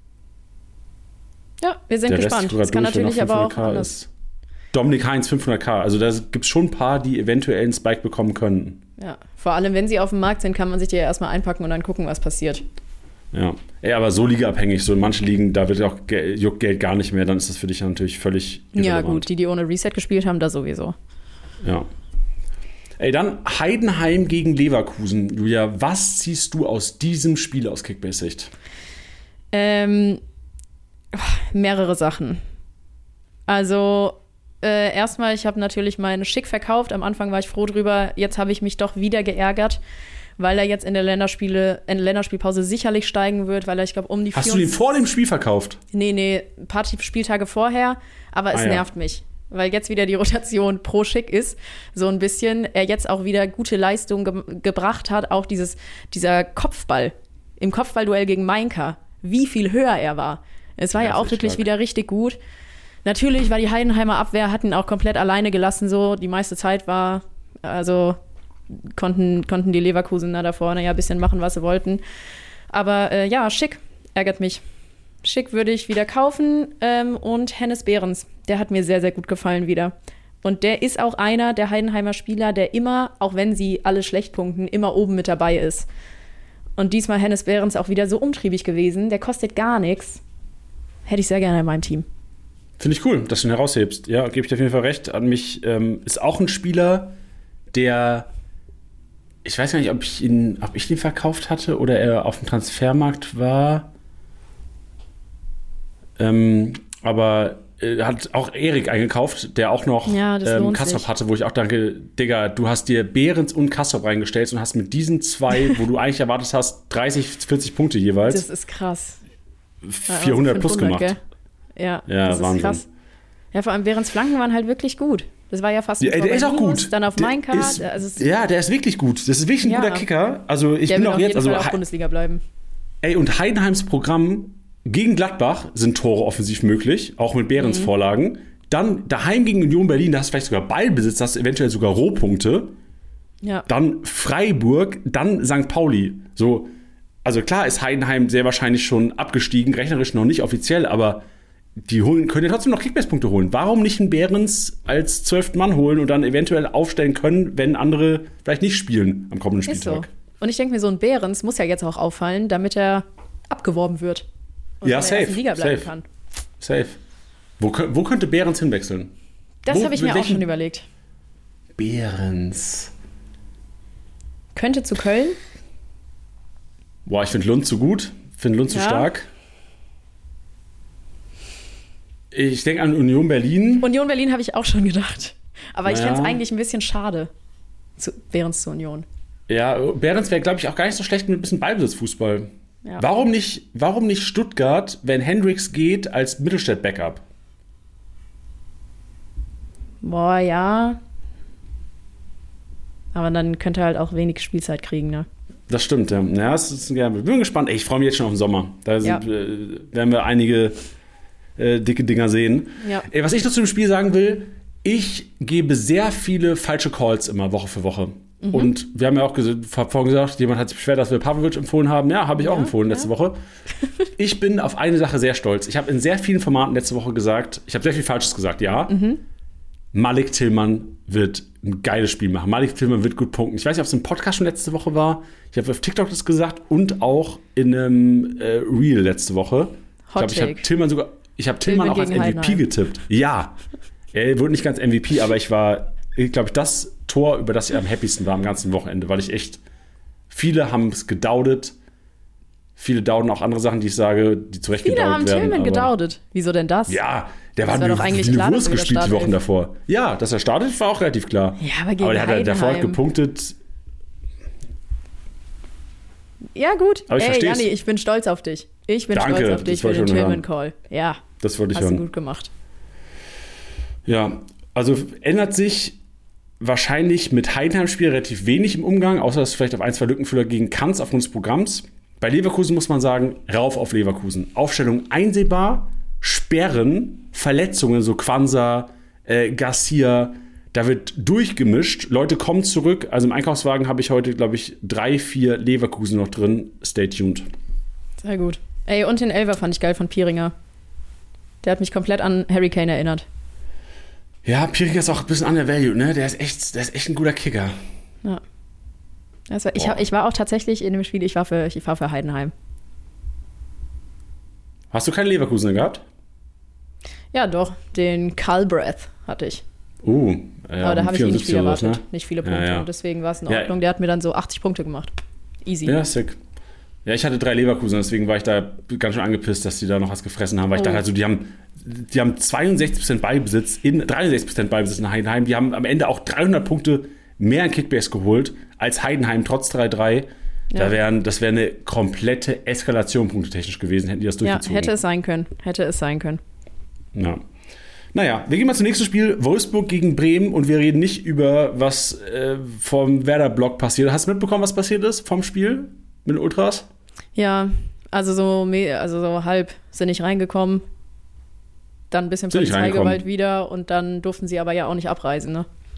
Ja, wir sind gespannt. Das kann natürlich aber auch anders. Dominik Heinz, 500k. Also da gibt es schon ein paar, die eventuell einen Spike bekommen könnten. Ja, vor allem, wenn sie auf dem Markt sind, kann man sich die ja erstmal einpacken und dann gucken, was passiert. Ja, aber so ligaabhängig. So in manchen Ligen, da wird auch juckt Geld gar nicht mehr. Dann ist das für dich natürlich völlig irrelevant. Ja gut, die ohne Reset gespielt haben, da sowieso. Ja. Dann Heidenheim gegen Leverkusen. Julia, was ziehst du aus diesem Spiel aus Kickbase-Sicht? Mehrere Sachen. Also erstmal, ich habe natürlich meinen Schick verkauft. Am Anfang war ich froh drüber. Jetzt habe ich mich doch wieder geärgert, weil er jetzt in der Länderspielpause sicherlich steigen wird, weil er, ich glaube, um die Hast du den vor dem Spiel verkauft? Nee, ein paar Spieltage vorher. Aber es nervt mich, weil jetzt wieder die Rotation pro Schick ist. So ein bisschen. Er jetzt auch wieder gute Leistung gebracht hat. Auch dieser Kopfball im Kopfballduell gegen Mainka. Wie viel höher er war. Es war ja auch wirklich stark. Wieder richtig gut. Natürlich war die Heidenheimer Abwehr, hat ihn auch komplett alleine gelassen, so die meiste Zeit war, also konnten die Leverkusener da vorne ja ein bisschen machen, was sie wollten. Aber ja, Schick ärgert mich. Schick würde ich wieder kaufen und Hennes Behrens, der hat mir sehr, sehr gut gefallen wieder. Und der ist auch einer der Heidenheimer Spieler, der immer, auch wenn sie alle schlecht punkten, immer oben mit dabei ist. Und diesmal Hennes Behrens auch wieder so umtriebig gewesen, der kostet gar nichts. Hätte ich sehr gerne in meinem Team. Finde ich cool, dass du ihn heraushebst. Ja, gebe ich dir auf jeden Fall recht. An mich ist auch ein Spieler, der, ich weiß gar nicht, ob ich ihn verkauft hatte oder er auf dem Transfermarkt war. Aber hat auch Erik eingekauft, der auch noch Kastrop hatte, wo ich auch denke, Digga, du hast dir Behrens und Kastrop reingestellt und hast mit diesen zwei, wo du eigentlich erwartet hast, 30, 40 Punkte jeweils. Das ist krass. 400 plus gemacht. Gell? Ja, das Wahnsinn. ist krass. Ja, vor allem Behrens Flanken waren halt wirklich gut. Das war ja fast der ist auch gut. Dann auf mein Card. Der ist wirklich gut. Das ist wirklich ein guter Kicker. Also ich bin auch jetzt, also auf Bundesliga bleiben. Und Heidenheims Programm gegen Gladbach sind Tore offensiv möglich, auch mit Behrens Vorlagen. Dann daheim gegen Union Berlin, da hast du vielleicht sogar Ballbesitz, da hast du eventuell sogar Rohpunkte. Ja. Dann Freiburg, dann St. Pauli. So, also klar ist Heidenheim sehr wahrscheinlich schon abgestiegen, rechnerisch noch nicht offiziell, aber die können ja trotzdem noch Kickbase-Punkte holen. Warum nicht einen Behrens als 12. Mann holen und dann eventuell aufstellen können, wenn andere vielleicht nicht spielen am kommenden Spieltag? Ist so. Und ich denke mir, so ein Behrens muss ja jetzt auch auffallen, damit er abgeworben wird. Und ja, in der ersten Liga bleiben kann. Safe. Wo könnte Behrens hinwechseln? Das habe ich mir auch schon überlegt. Behrens. Könnte zu Köln. Boah, ich finde Lund zu gut. Finde Lund zu stark. Ich denke an Union Berlin. Union Berlin habe ich auch schon gedacht. Aber ich fände es eigentlich ein bisschen schade. Behrens zu Union. Ja, Behrens wäre, glaube ich, auch gar nicht so schlecht mit ein bisschen Ballbesitzfußball. Ja. Warum nicht Stuttgart, wenn Hendricks geht, als Mittelstädt-Backup? Boah, ja. Aber dann könnte er halt auch wenig Spielzeit kriegen, ne? Das stimmt, ja. Ja, ich bin gespannt. Ich freue mich jetzt schon auf den Sommer. Da werden wir einige dicke Dinger sehen. Ja. Was ich noch zu dem Spiel sagen will, ich gebe sehr viele falsche Calls immer Woche für Woche. Und wir haben ja auch vorhin gesagt, jemand hat sich beschwert, dass wir Pavlovic empfohlen haben. Ja, habe ich auch empfohlen letzte Woche. Ich bin auf eine Sache sehr stolz. Ich habe in sehr vielen Formaten letzte Woche gesagt, ich habe sehr viel Falsches gesagt, ja. Malik Tillmann wird ein geiles Spiel machen. Malik Tillmann wird gut punkten. Ich weiß nicht, ob es im Podcast schon letzte Woche war. Ich habe auf TikTok das gesagt und auch in einem Reel letzte Woche. Ich habe Tillmann auch als MVP Heidenheim getippt. Ja, er wurde nicht ganz MVP, aber ich war, glaube ich, das Tor, über das ich am happiesten war am ganzen Wochenende, weil ich echt, viele haben es gedaudet. Viele dauden auch andere Sachen, die ich sage, die zu Recht gedaudet werden. Viele haben Tillmann gedaudet. Wieso denn das? Ja, der war doch eigentlich klar, Wurst gespielt die Wochen davor. Ja, dass er startet, war auch relativ klar. Ja, aber gegen der hat davor gepunktet. Ja, gut. Aber Janni, ich bin stolz auf dich. Ich bin stolz auf dich für den Tillmann-Call. Ja, das wollte ich hast hören. du gut gemacht. Ja, also ändert sich wahrscheinlich mit Heidenheim-Spiel relativ wenig im Umgang, außer dass du vielleicht auf 1, 2 Lückenfüller gegen kannst aufgrund des Programms. Bei Leverkusen muss man sagen, rauf auf Leverkusen. Aufstellung einsehbar, Sperren, Verletzungen, so Quansah, Garcia, da wird durchgemischt. Leute kommen zurück. Also im Einkaufswagen habe ich heute, glaube ich, 3, 4 Leverkusen noch drin. Stay tuned. Sehr gut. Ey, und den Elfer fand ich geil von Pieringer. Der hat mich komplett an Harry Kane erinnert. Ja, Pieringer ist auch ein bisschen undervalued, ne? Der ist echt ein guter Kicker. Ja. Also ich war auch tatsächlich in dem Spiel, ich war für Heidenheim. Hast du keine Leverkusen gehabt? Ja, doch. Den Calbreth hatte ich. Ja, aber da habe ich nicht viel erwartet. Ne? Nicht viele Punkte. Ja. Und deswegen war es in Ordnung. Der hat mir dann so 80 Punkte gemacht. Easy. Ja, sick. Ja, ich hatte 3 Leverkusen, deswegen war ich da ganz schön angepisst, dass die da noch was gefressen haben. Weil ich dachte halt so, die haben 62% Ballbesitz, 63% Ballbesitz in Heidenheim. Die haben am Ende auch 300 Punkte mehr in Kickbase geholt als Heidenheim, trotz 3-3. Ja. Das wäre eine komplette Eskalation punktetechnisch gewesen, hätten die das durchgezogen. Ja, hätte es sein können. Ja. Naja, wir gehen mal zum nächsten Spiel. Wolfsburg gegen Bremen und wir reden nicht über, was vom Werder-Block passiert. Hast du mitbekommen, was passiert ist vom Spiel mit den Ultras? Ja, also so halb sind nicht reingekommen. Dann ein bisschen Polizeigewalt wieder und dann durften sie aber ja auch nicht abreisen, ne?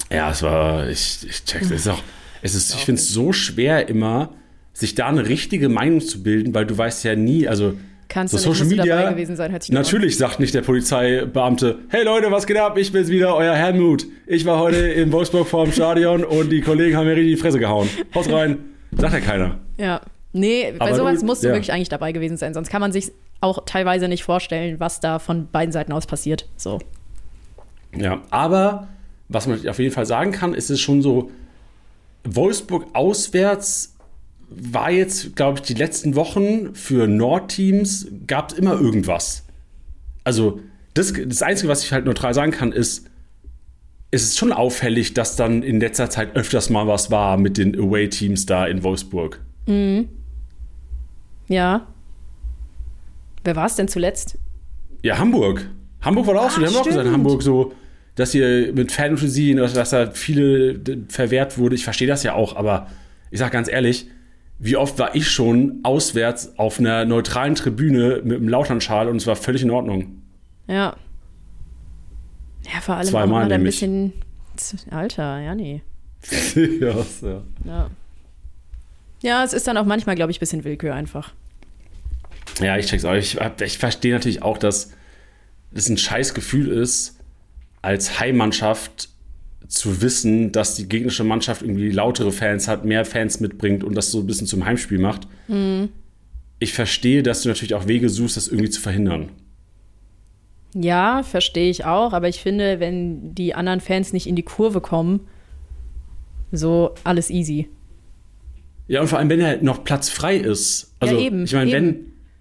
Ja, ich check's. Ich finde es so schwer immer, sich da eine richtige Meinung zu bilden, weil du weißt ja nie, also kannst so du nicht, Social Media, dabei gewesen sein, natürlich sagt nicht der Polizeibeamte, hey Leute, was geht ab? Ich bin's wieder, euer Helmut. Ich war heute in Wolfsburg vor dem Stadion und die Kollegen haben mir richtig in die Fresse gehauen. Haut rein. Sagt ja keiner. Ja. Nee, bei sowas musst du wirklich eigentlich dabei gewesen sein, sonst kann man sich auch teilweise nicht vorstellen, was da von beiden Seiten aus passiert. So. Ja, aber was man auf jeden Fall sagen kann, ist es schon so, Wolfsburg auswärts war jetzt, glaube ich, die letzten Wochen für Nordteams gab es immer irgendwas. Also das Einzige, was ich halt neutral sagen kann, ist, es ist schon auffällig, dass dann in letzter Zeit öfters mal was war mit den Away-Teams da in Wolfsburg. Mhm. Ja. Wer war es denn zuletzt? Ja, Hamburg. Hamburg war da auch so. Die haben auch gesagt, Hamburg so, dass hier mit Fantasy, dass da viele verwehrt wurde. Ich verstehe das ja auch, aber ich sag ganz ehrlich, wie oft war ich schon auswärts auf einer neutralen Tribüne mit einem Lauternschal und es war völlig in Ordnung. Ja. Ja, vor allem zweimal ein bisschen Alter, ja, nee. Ja. Ja, es ist dann auch manchmal, glaube ich, ein bisschen Willkür einfach. Ja, ich check's auch. Ich verstehe natürlich auch, dass es ein scheiß Gefühl ist, als Heimmannschaft zu wissen, dass die gegnerische Mannschaft irgendwie lautere Fans hat, mehr Fans mitbringt und das so ein bisschen zum Heimspiel macht. Mhm. Ich verstehe, dass du natürlich auch Wege suchst, das irgendwie zu verhindern. Ja, verstehe ich auch, aber ich finde, wenn die anderen Fans nicht in die Kurve kommen, so alles easy. Ja, und vor allem, wenn ja noch Platz frei ist. Also, ja, eben. Ich meine,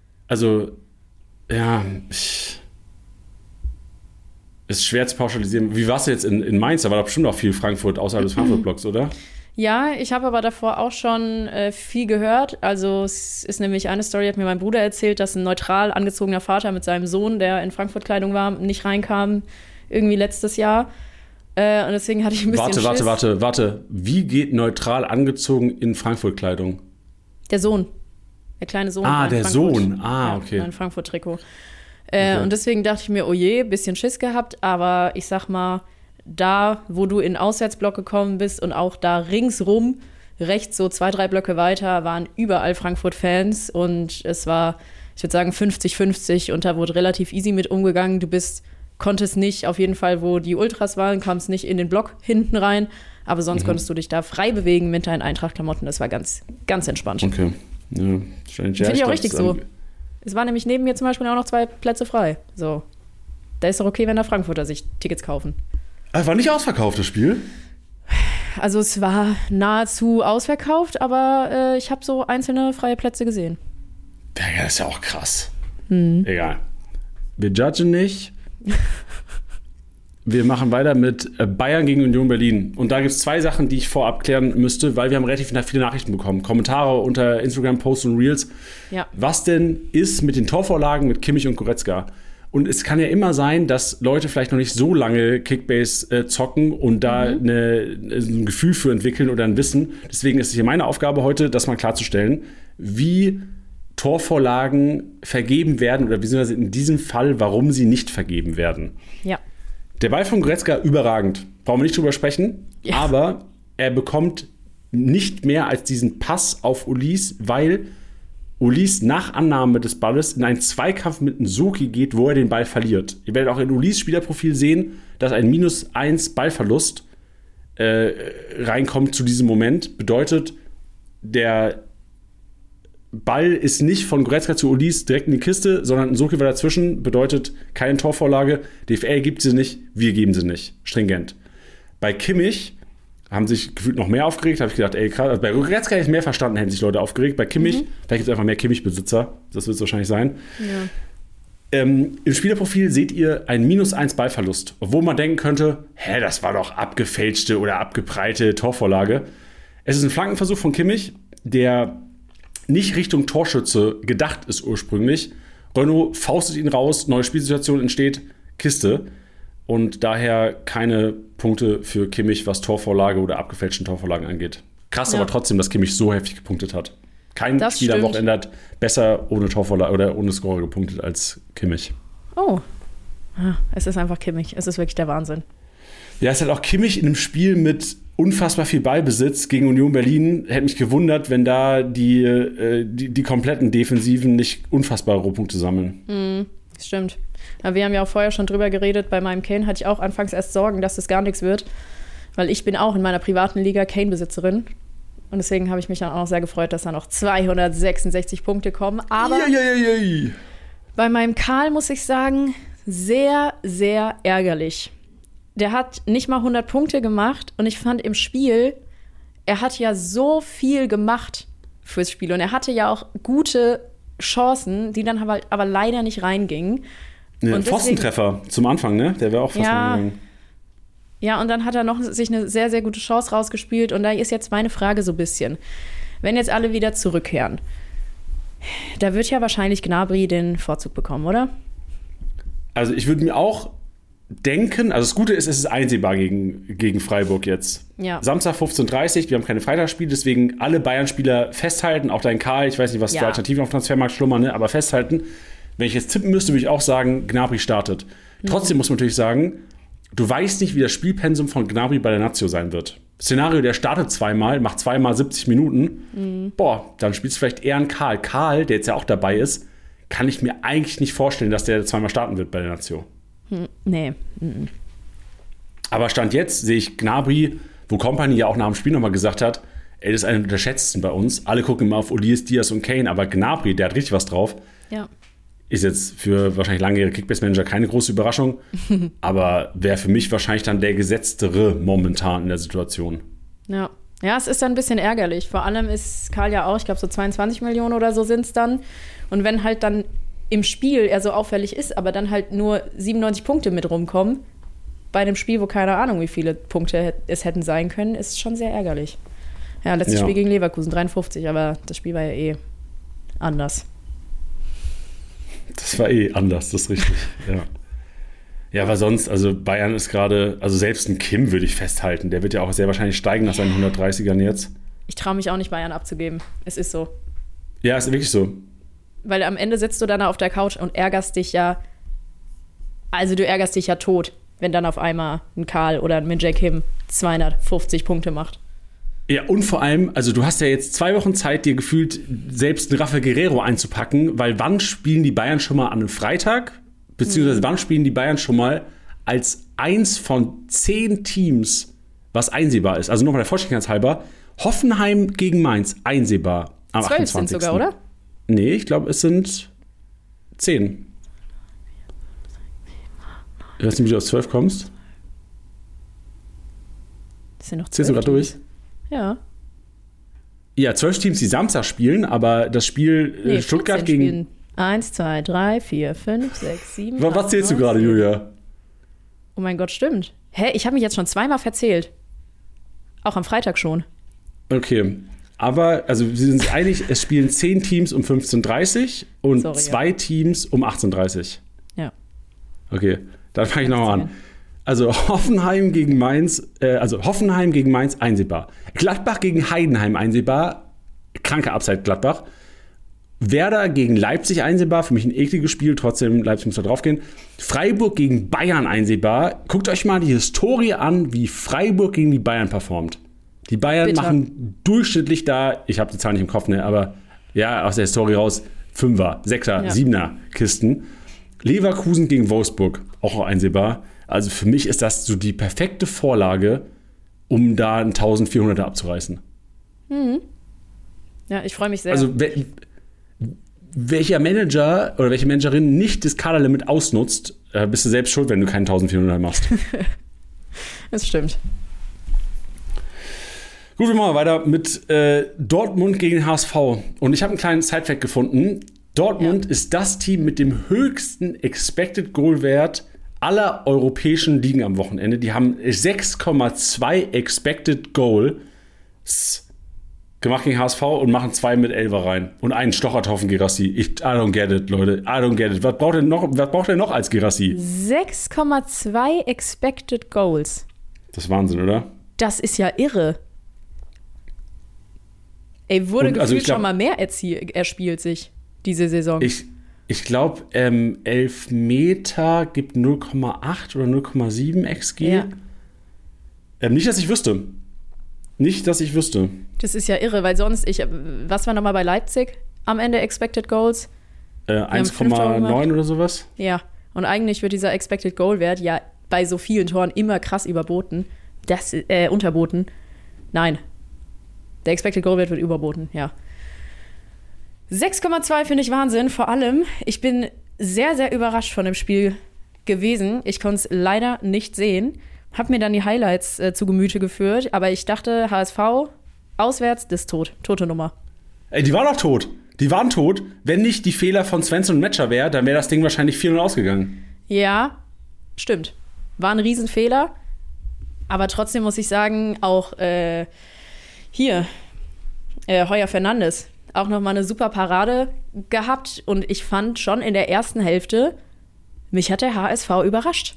ist schwer zu pauschalisieren. Wie warst du jetzt in Mainz? Da war doch bestimmt auch viel Frankfurt außerhalb des Frankfurt-Blocks, oder? Ja, ich habe aber davor auch schon viel gehört. Also es ist nämlich eine Story, hat mir mein Bruder erzählt, dass ein neutral angezogener Vater mit seinem Sohn, der in Frankfurt-Kleidung war, nicht reinkam, irgendwie letztes Jahr. Und deswegen hatte ich ein bisschen Schiss. Warte. Wie geht neutral angezogen in Frankfurt-Kleidung? Der Sohn. Der kleine Sohn. Der Sohn. Okay. Ja, ein Frankfurt-Trikot. Okay. Und deswegen dachte ich mir, oh je, bisschen Schiss gehabt. Aber ich sag mal, da, wo du in den Auswärtsblock gekommen bist und auch da ringsrum, rechts so 2-3 Blöcke weiter, waren überall Frankfurt-Fans. Und es war, ich würde sagen, 50-50. Und da wurde relativ easy mit umgegangen. Du konntest nicht, auf jeden Fall, wo die Ultras waren, kamst nicht in den Block hinten rein. Aber sonst konntest du dich da frei bewegen mit deinen Eintracht-Klamotten. Das war ganz, ganz entspannt. Okay. Ja, finde ich auch richtig so. Es waren nämlich neben mir zum Beispiel auch noch 2 Plätze frei. So. Da ist doch okay, wenn da Frankfurter sich Tickets kaufen. War nicht ausverkauft, das Spiel? Also es war nahezu ausverkauft, aber ich habe so einzelne freie Plätze gesehen. Ja, das ist ja auch krass. Egal. Wir judgen nicht. Wir machen weiter mit Bayern gegen Union Berlin. Und da gibt es 2 Sachen, die ich vorab klären müsste, weil wir haben relativ viele Nachrichten bekommen. Kommentare unter Instagram-Posts und Reels. Ja. Was denn ist mit den Torvorlagen mit Kimmich und Goretzka? Und es kann ja immer sein, dass Leute vielleicht noch nicht so lange Kickbase zocken und da ein Gefühl für entwickeln oder ein Wissen. Deswegen ist es hier meine Aufgabe heute, das mal klarzustellen, wie Torvorlagen vergeben werden oder beziehungsweise in diesem Fall, warum sie nicht vergeben werden. Ja. Der Ball von Goretzka überragend. Brauchen wir nicht drüber sprechen. Ja. Aber er bekommt nicht mehr als diesen Pass auf Ulis, weil Ulis nach Annahme des Balles in einen Zweikampf mit Nsoki geht, wo er den Ball verliert. Ihr werdet auch in Ulis Spielerprofil sehen, dass ein -1 Ballverlust reinkommt zu diesem Moment. Bedeutet, der Ball ist nicht von Goretzka zu Ulis direkt in die Kiste, sondern Nsoki war dazwischen, bedeutet keine Torvorlage. DFL gibt sie nicht, wir geben sie nicht. Stringent. Bei Kimmich haben sich gefühlt noch mehr aufgeregt. Da habe ich gedacht, ey, krass. Also bei Goretzka hätte ich mehr verstanden, hätten sich Leute aufgeregt. Bei Kimmich, vielleicht gibt es einfach mehr Kimmich-Besitzer. Das wird es wahrscheinlich sein. Ja. Im Spielerprofil seht ihr einen -1 Ballverlust. Obwohl man denken könnte, das war doch abgefälschte oder abgebreite Torvorlage. Es ist ein Flankenversuch von Kimmich, der nicht Richtung Torschütze gedacht ist ursprünglich. Renault faustet ihn raus, neue Spielsituation entsteht, Kiste. Und daher keine Punkte für Kimmich, was Torvorlage oder abgefälschten Torvorlagen angeht. Krass, aber trotzdem, dass Kimmich so heftig gepunktet hat. Kein Spieler am Wochenende hat besser ohne Torvorlage oder ohne Scorer gepunktet als Kimmich. Oh, es ist einfach Kimmich. Es ist wirklich der Wahnsinn. Ja, ist halt auch Kimmich in einem Spiel mit unfassbar viel Ballbesitz gegen Union Berlin. Hätte mich gewundert, wenn da die kompletten Defensiven nicht unfassbare Rohpunkte sammeln. Stimmt. Aber wir haben ja auch vorher schon drüber geredet. Bei meinem Kane hatte ich auch anfangs erst Sorgen, dass das gar nichts wird. Weil ich bin auch in meiner privaten Liga Kane-Besitzerin. Und deswegen habe ich mich dann auch sehr gefreut, dass da noch 266 Punkte kommen. Aber bei meinem Karl muss ich sagen, sehr, sehr ärgerlich. Der hat nicht mal 100 Punkte gemacht. Und ich fand im Spiel, er hat ja so viel gemacht fürs Spiel. Und er hatte ja auch gute Chancen, die dann aber leider nicht reingingen. Ja, und Pfostentreffer zum Anfang, ne? Der wäre auch fast reingegangen. Ja, und dann hat er noch sich eine sehr, sehr gute Chance rausgespielt. Und da ist jetzt meine Frage so ein bisschen. Wenn jetzt alle wieder zurückkehren, da wird ja wahrscheinlich Gnabry den Vorzug bekommen, oder? Also ich würde mir auch denken, also das Gute ist, es ist einsehbar gegen Freiburg jetzt. Ja. Samstag 15:30 Uhr, wir haben keine Freitagsspiele, deswegen alle Bayern-Spieler festhalten, auch dein Karl, ich weiß nicht, was für Alternativen auf dem Transfermarkt schlummern, ne? Aber festhalten. Wenn ich jetzt tippen müsste, würde ich auch sagen, Gnabry startet. Trotzdem muss man natürlich sagen, du weißt nicht, wie das Spielpensum von Gnabry bei der Lazio sein wird. Szenario, der startet zweimal, macht zweimal 70 Minuten. Dann spielst du vielleicht eher einen Karl. Karl, der jetzt ja auch dabei ist, kann ich mir eigentlich nicht vorstellen, dass der zweimal starten wird bei der Lazio. Nee. Aber Stand jetzt sehe ich Gnabry, wo Kompany ja auch nach dem Spiel nochmal gesagt hat, ey, das ist einer der unterschätztesten bei uns. Alle gucken immer auf Ulis, Diaz und Kane, aber Gnabry, der hat richtig was drauf. Ja. Ist jetzt für wahrscheinlich langjährige Kickbase-Manager keine große Überraschung, aber wäre für mich wahrscheinlich dann der gesetztere momentan in der Situation. Ja, es ist dann ein bisschen ärgerlich. Vor allem ist Karl ja auch, ich glaube so 22 Millionen oder so sind es dann. Und wenn halt dann im Spiel er so auffällig ist, aber dann halt nur 97 Punkte mit rumkommen, bei einem Spiel, wo keine Ahnung, wie viele Punkte es hätten sein können, ist schon sehr ärgerlich. Ja, letztes Spiel gegen Leverkusen, 53, aber das Spiel war ja anders. Das war anders, das ist richtig, ja. Ja, aber sonst, also Bayern ist gerade, also selbst ein Kim würde ich festhalten, der wird ja auch sehr wahrscheinlich steigen nach seinen 130ern jetzt. Ich traue mich auch nicht, Bayern abzugeben. Es ist so. Ja, ist wirklich so. Weil am Ende sitzt du dann auf der Couch und ärgerst dich ja tot, wenn dann auf einmal ein Karl oder ein Min-Jae Kim 250 Punkte macht. Ja, und vor allem, also du hast ja jetzt 2 Wochen Zeit, dir gefühlt selbst einen Rafael Guerreiro einzupacken, weil wann spielen die Bayern schon mal an einem Freitag? Beziehungsweise wann spielen die Bayern schon mal als eins von 10 Teams, was einsehbar ist? Also nochmal der Vollständigkeit halber, Hoffenheim gegen Mainz, einsehbar am 12 28. sind sogar, oder? Nee, ich glaube, es sind 10. Ich weiß nicht, wie du auf 12 kommst. Das sind noch 12 Zählst du gerade durch? Ja. Ja, 12 Teams, die Samstag spielen, aber das Spiel Stuttgart gegen... Spielen. 1, 2, 3, 4, 5, 6, 7, Was zählst du gerade, Julia? Oh mein Gott, stimmt. Ich habe mich jetzt schon zweimal verzählt. Auch am Freitag schon. Okay, aber also wir sind uns einig, es spielen 10 Teams um 15:30 Uhr und 2 Teams um 18:30 Uhr. Ja. Okay, dann fange ich nochmal an. Also Hoffenheim gegen Mainz einsehbar. Gladbach gegen Heidenheim einsehbar. Kranke Upside Gladbach. Werder gegen Leipzig einsehbar. Für mich ein ekliges Spiel. Trotzdem, Leipzig muss da drauf gehen. Freiburg gegen Bayern einsehbar. Guckt euch mal die Historie an, wie Freiburg gegen die Bayern performt. Die Bayern machen durchschnittlich da, ich habe die Zahl nicht im Kopf, ne, aber ja, aus der Historie raus, 5er, 6er, 7er Kisten. Leverkusen gegen Wolfsburg, auch einsehbar. Also für mich ist das so die perfekte Vorlage, um da einen 1400er abzureißen. Ja, ich freue mich sehr. Also welcher Manager oder welche Managerin nicht das Kaderlimit ausnutzt, bist du selbst schuld, wenn du keinen 1400er machst. Das stimmt. Gut, wir machen weiter mit Dortmund gegen den HSV. Und ich habe einen kleinen Sidefact gefunden. Dortmund ist das Team mit dem höchsten Expected Goal Wert aller europäischen Ligen am Wochenende. Die haben 6,2 Expected Goals gemacht gegen HSV und machen 2 mit Elfer rein. Und einen Stochertaufen Girassi. I don't get it, Leute. I don't get it. Was braucht er noch als Girassi? 6,2 Expected Goals. Das ist Wahnsinn, oder? Das ist ja irre. Ey, wurde gefühlt schon mal mehr erspielt sich diese Saison. Ich glaube, Elfmeter gibt 0,8 oder 0,7 XG. Nicht, dass ich wüsste. Nicht, dass ich wüsste. Das ist ja irre, weil sonst, was war nochmal bei Leipzig am Ende Expected Goals? 1,9 oder sowas. Ja, und eigentlich wird dieser Expected Goal-Wert ja bei so vielen Toren immer krass unterboten. Nein. Der Expected Goal-Wert wird überboten, ja. 6,2 finde ich Wahnsinn. Vor allem, ich bin sehr, sehr überrascht von dem Spiel gewesen. Ich konnte es leider nicht sehen. Hab mir dann die Highlights zu Gemüte geführt. Aber ich dachte, HSV auswärts, das ist tot. Tote Nummer. Ey, die waren doch tot. Die waren tot. Wenn nicht die Fehler von Svensson und Metscher wäre, dann wäre das Ding wahrscheinlich 4-0 ausgegangen. Ja, stimmt. War ein Riesenfehler. Aber trotzdem muss ich sagen, auch Heuer Fernandes auch nochmal eine super Parade gehabt. Und ich fand schon in der ersten Hälfte, mich hat der HSV überrascht.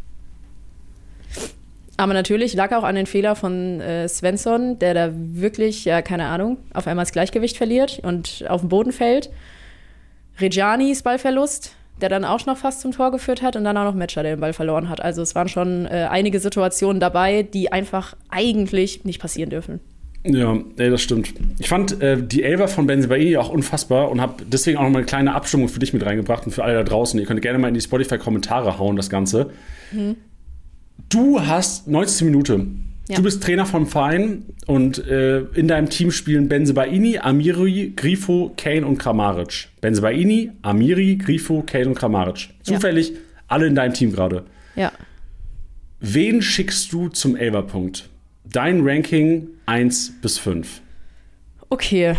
Aber natürlich lag auch an den Fehler von Svensson, der da wirklich, ja, keine Ahnung, auf einmal das Gleichgewicht verliert und auf den Boden fällt. Reggianis Ballverlust, der dann auch noch fast zum Tor geführt hat und dann auch noch Metscher, der den Ball verloren hat. Also es waren schon einige Situationen dabei, die einfach eigentlich nicht passieren dürfen. Ja, das stimmt. Ich fand die Elfer von Bensebaini auch unfassbar und habe deswegen auch noch mal eine kleine Abstimmung für dich mit reingebracht und für alle da draußen. Ihr könnt gerne mal in die Spotify-Kommentare hauen, das Ganze. Du hast 90. Minute. Ja. Du bist Trainer vom Verein und in deinem Team spielen Bensebaini, Amiri, Grifo, Kane und Kramaric. Bensebaini, Amiri, Grifo, Kane und Kramaric. Zufällig alle in deinem Team gerade. Ja. Wen schickst du zum Elferpunkt? Dein Ranking 1 bis 5. Okay.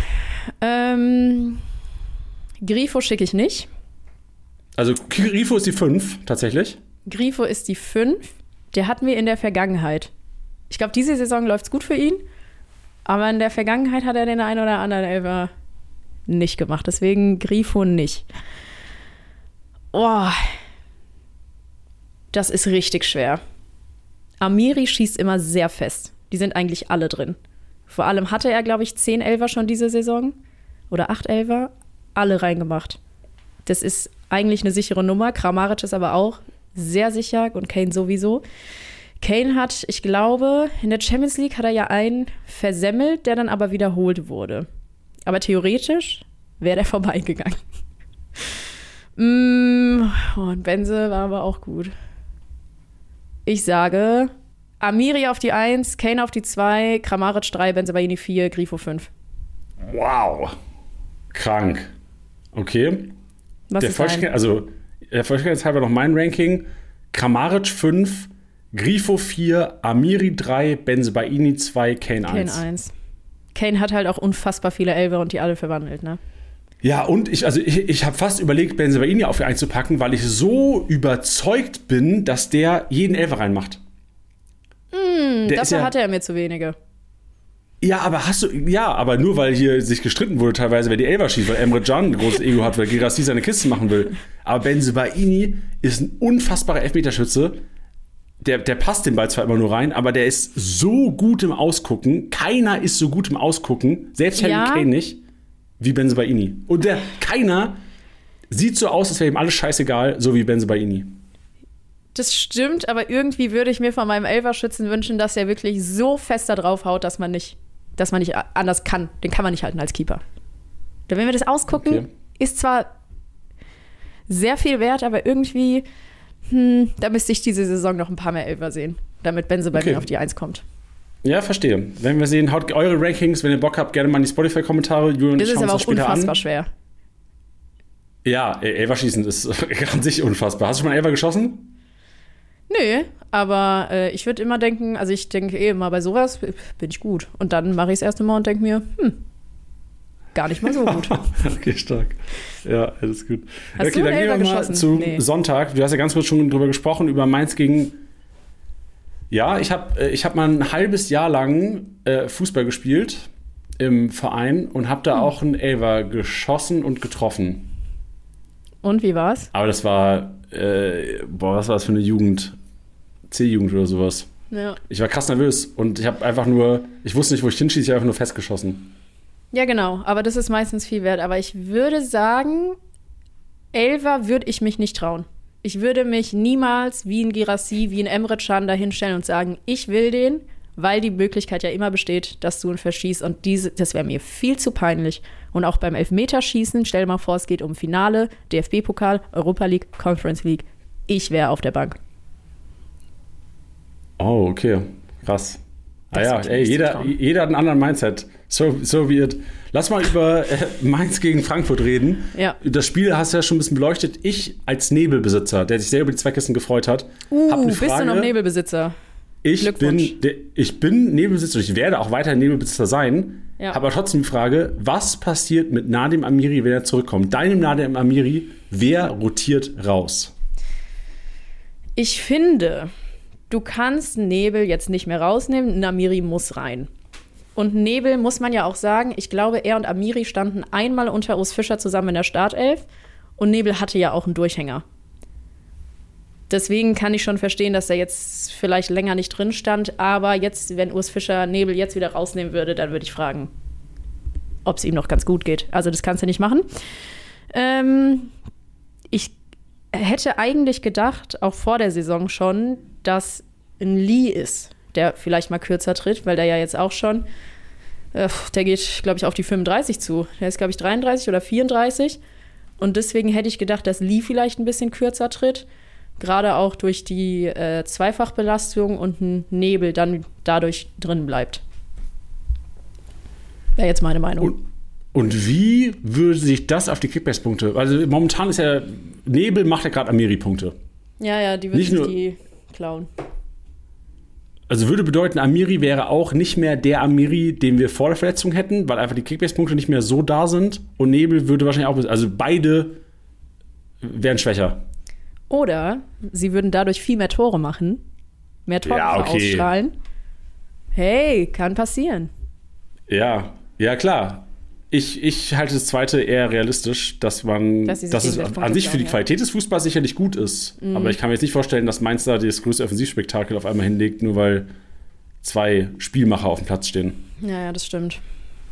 Grifo schicke ich nicht. Also Grifo ist die 5, tatsächlich. Grifo ist die 5. Der hatten wir in der Vergangenheit. Ich glaube, diese Saison läuft es gut für ihn. Aber in der Vergangenheit hat er den einen oder anderen Elfer nicht gemacht. Deswegen Grifo nicht. Oh. Das ist richtig schwer. Amiri schießt immer sehr fest. Die sind eigentlich alle drin. Vor allem hatte er, glaube ich, 10 Elfer schon diese Saison. Oder 8 Elfer. Alle reingemacht. Das ist eigentlich eine sichere Nummer. Kramaric ist aber auch sehr sicher und Kane sowieso. Kane hat, ich glaube, in der Champions League hat er ja einen versemmelt, der dann aber wiederholt wurde. Aber theoretisch wäre der vorbeigegangen. Und Benze war aber auch gut. Ich sage Amiri auf die 1, Kane auf die 2, Kramaric 3, Bensebaini 4, Grifo 5. Wow. Krank. Okay. Was der Vollständigkeit halber noch mein Ranking. Kramaric 5, Grifo 4, Amiri 3, Bensebaini 2, Kane 1. Kane 1. Kane hat halt auch unfassbar viele Elfer und die alle verwandelt, ne? Ja, und ich habe fast überlegt, Bensebaini auf die 1 zu packen, weil ich so überzeugt bin, dass der jeden Elfer reinmacht. Dafür hatte er mir zu wenige. Ja, aber nur weil hier sich gestritten wurde teilweise, wer die Elfer schießt, weil Emre Can ein großes Ego hat, weil Girassi seine Kiste machen will. Aber Bensebaini ist ein unfassbarer Elfmeterschütze. Der passt den Ball zwar immer nur rein, aber der ist so gut im Ausgucken. Keiner ist so gut im Ausgucken, selbst Harry Kane nicht, wie Bensebaini. Und keiner sieht so aus, als wäre ihm alles scheißegal, so wie Bensebaini. Das stimmt, aber irgendwie würde ich mir von meinem Elferschützen wünschen, dass er wirklich so fest da drauf haut, dass man nicht anders kann. Den kann man nicht halten als Keeper. Wenn wir das ausgucken, ist zwar sehr viel wert, aber irgendwie, da müsste ich diese Saison noch ein paar mehr Elfer sehen, damit Benze bei mir auf die 1 kommt. Ja, verstehe. Wenn wir sehen, haut eure Rankings, wenn ihr Bock habt, gerne mal in die Spotify-Kommentare. Das ist aber auch unfassbar schwer. Ja, Elfer schießen ist an sich unfassbar. Hast du schon mal Elfer geschossen? Nö, aber ich würde immer denken, also ich denke immer bei sowas bin ich gut. Und dann mache ich es erst mal und denke mir, gar nicht mal so gut. Okay, stark. Ja, alles gut. Hast du dann gehen wir mal geschossen? zu Sonntag. Du hast ja ganz kurz schon drüber gesprochen, über Mainz gegen... Ja, ich hab mal ein halbes Jahr lang Fußball gespielt im Verein und habe da auch einen Elfer geschossen und getroffen. Und wie war's? Aber das war, was war das für eine Jugend? C-Jugend oder sowas. Ja. Ich war krass nervös und ich wusste nicht, wo ich hinschieße, ich habe einfach nur festgeschossen. Ja, genau, aber das ist meistens viel wert. Aber ich würde sagen, Elfer würde ich mich nicht trauen. Ich würde mich niemals wie ein Girassi, wie ein Emre Can da hinstellen und sagen, ich will den, weil die Möglichkeit ja immer besteht, dass du ihn verschießt. Und das wäre mir viel zu peinlich. Und auch beim Elfmeterschießen, stell dir mal vor, es geht um Finale, DFB-Pokal, Europa League, Conference League. Ich wäre auf der Bank. Oh, okay. Krass. Jeder hat einen anderen Mindset. So weird. Lass mal über Mainz gegen Frankfurt reden. Ja. Das Spiel hast du ja schon ein bisschen beleuchtet. Ich als Nebelbesitzer, der sich sehr über die Zweckisten gefreut hat, habe eine Frage. Bist du noch Nebelbesitzer? Ich bin Nebelbesitzer und ich werde auch weiterhin Nebelbesitzer sein. Ja. Habe aber trotzdem die Frage, was passiert mit Nadim Amiri, wenn er zurückkommt? Deinem Nadim Amiri, wer rotiert raus? Ich finde, du kannst Nebel jetzt nicht mehr rausnehmen. Amiri muss rein. Und Nebel muss man ja auch sagen, ich glaube, er und Amiri standen einmal unter Urs Fischer zusammen in der Startelf. Und Nebel hatte ja auch einen Durchhänger. Deswegen kann ich schon verstehen, dass er jetzt vielleicht länger nicht drin stand. Aber jetzt, wenn Urs Fischer Nebel jetzt wieder rausnehmen würde, dann würde ich fragen, ob es ihm noch ganz gut geht. Also das kannst du nicht machen. Ich hätte eigentlich gedacht, auch vor der Saison schon, dass ein Lee ist, der vielleicht mal kürzer tritt, weil der ja jetzt auch schon, der geht, glaube ich, auf die 35 zu. Der ist, glaube ich, 33 oder 34. Und deswegen hätte ich gedacht, dass Lee vielleicht ein bisschen kürzer tritt. Gerade auch durch die Zweifachbelastung und ein Nebel dann dadurch drin bleibt. Wäre jetzt meine Meinung. Und wie würde sich das auf die Kickbase-Punkte? Also momentan ist ja, Nebel macht ja gerade Amiri-Punkte. Ja, die würden die klauen. Also würde bedeuten, Amiri wäre auch nicht mehr der Amiri, den wir vor der Verletzung hätten, weil einfach die Kickbase-Punkte nicht mehr so da sind. Und Nebel würde wahrscheinlich auch, also beide wären schwächer. Oder sie würden dadurch viel mehr Tore machen, mehr Tore ausstrahlen. Hey, kann passieren. Ja, klar. Ich halte das Zweite eher realistisch, dass es an sich für die Qualität des Fußballs sicherlich gut ist. Mhm. Aber ich kann mir jetzt nicht vorstellen, dass Mainz da das größte Offensivspektakel auf einmal hinlegt, nur weil 2 Spielmacher auf dem Platz stehen. Ja, das stimmt.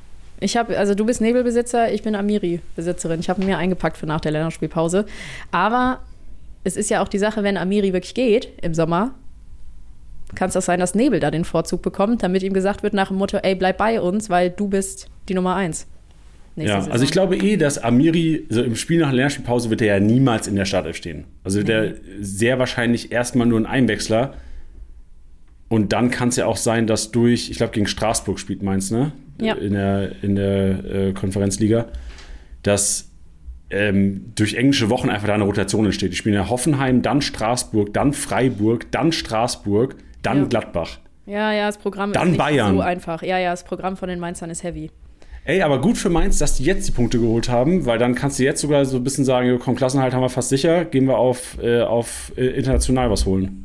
Du bist Nebelbesitzer, ich bin Amiri-Besitzerin. Ich habe mir eingepackt für nach der Länderspielpause. Aber es ist ja auch die Sache, wenn Amiri wirklich geht im Sommer, kann es auch sein, dass Nebel da den Vorzug bekommt, damit ihm gesagt wird nach dem Motto, ey, bleib bei uns, weil du bist die Nummer 1. Ja, also ich glaube dass Amiri, so im Spiel nach der Länderspielpause wird er ja niemals in der Startelf stehen. Also der sehr wahrscheinlich erstmal nur ein Einwechsler. Und dann kann es ja auch sein, dass ich glaube gegen Straßburg spielt Mainz, ne? Ja. In der Konferenzliga, dass durch englische Wochen einfach da eine Rotation entsteht. Die spielen ja Hoffenheim, dann Straßburg, dann Freiburg, dann Straßburg, dann Gladbach. Ja, das Programm dann ist nicht Bayern. So einfach. Ja, das Programm von den Mainzern ist heavy. Ey, aber gut für Mainz, dass die jetzt die Punkte geholt haben, weil dann kannst du jetzt sogar so ein bisschen sagen, komm, Klassenhalt haben wir fast sicher, gehen wir auf international was holen.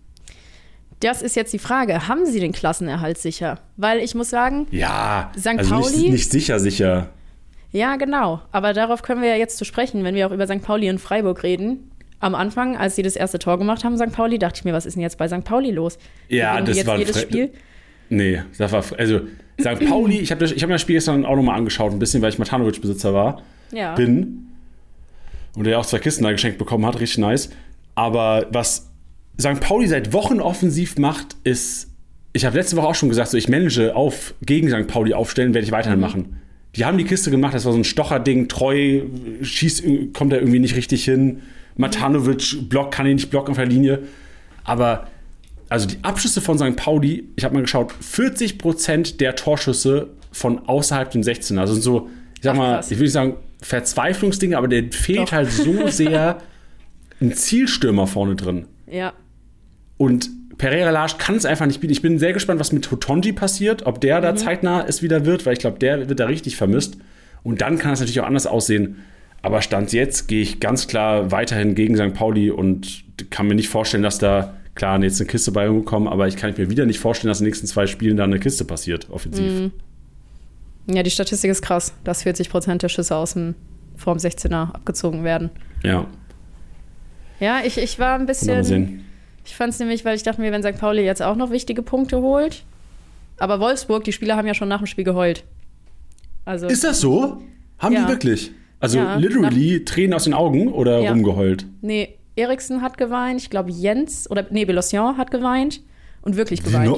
Das ist jetzt die Frage, haben sie den Klassenerhalt sicher? Weil ich muss sagen, St. Pauli nicht sicher. Ja, genau. Aber darauf können wir ja jetzt zu sprechen, wenn wir auch über St. Pauli und Freiburg reden. Am Anfang, als sie das erste Tor gemacht haben, St. Pauli, dachte ich mir, was ist denn jetzt bei St. Pauli los? Ja, das jetzt war jedes Spiel. Nee, das war also St. Pauli, ich hab mir das Spiel gestern auch nochmal angeschaut, ein bisschen, weil ich Matanovic-Besitzer bin. Und der auch 2 Kisten da geschenkt bekommen hat, richtig nice. Aber was St. Pauli seit Wochen offensiv macht, ist, ich habe letzte Woche auch schon gesagt, so ich manage gegen St. Pauli aufstellen, werde ich weiterhin machen. Die haben die Kiste gemacht, das war so ein Stocherding, Treu, kommt da irgendwie nicht richtig hin. Matanovic kann ihn nicht blocken auf der Linie. Aber also die Abschüsse von St. Pauli, ich habe mal geschaut, 40% der Torschüsse von außerhalb dem 16er. Also so, ich will nicht sagen Verzweiflungsdinge, aber der fehlt halt so sehr ein Zielstürmer vorne drin. Ja. Und Pereira Lage kann es einfach nicht bieten. Ich bin sehr gespannt, was mit Totonji passiert, ob der da zeitnah es wieder wird, weil ich glaube, der wird da richtig vermisst. Und dann kann es natürlich auch anders aussehen. Aber Stand jetzt gehe ich ganz klar weiterhin gegen St. Pauli und kann mir nicht vorstellen, dass da, klar, jetzt eine Kiste bei rumkommen, aber ich kann mir wieder nicht vorstellen, dass in den nächsten 2 Spielen da eine Kiste passiert, offensiv. Ja, die Statistik ist krass, dass 40% der Schüsse vorm 16er abgezogen werden. Ja. Ja, ich war ein bisschen. Ich fand es nämlich, weil ich dachte mir, wenn St. Pauli jetzt auch noch wichtige Punkte holt. Aber Wolfsburg, die Spieler haben ja schon nach dem Spiel geheult. Also, ist das so? Haben die wirklich? Also literally Tränen aus den Augen oder rumgeheult? Nee, Eriksen hat geweint, ich glaube Belocian hat geweint und wirklich geweint.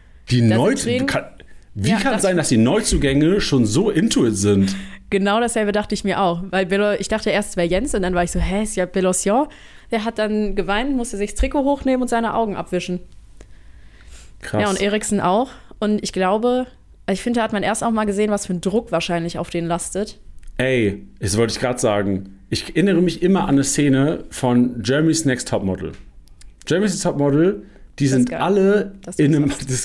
Wie kann es sein, dass die Neuzugänge schon so into it sind? Genau dasselbe dachte ich mir auch, weil ich dachte erst, es wäre Jens und dann war ich so, ist ja Belocian. Der hat dann geweint, musste sich das Trikot hochnehmen und seine Augen abwischen. Krass. Ja, und Eriksen auch. Und ich glaube, ich finde, da hat man erst auch mal gesehen, was für ein Druck wahrscheinlich auf den lastet. Ey, das wollte ich gerade sagen. Ich erinnere mich immer an eine Szene von Germany's Next Topmodel. Germany's Next Topmodel, die sind alle in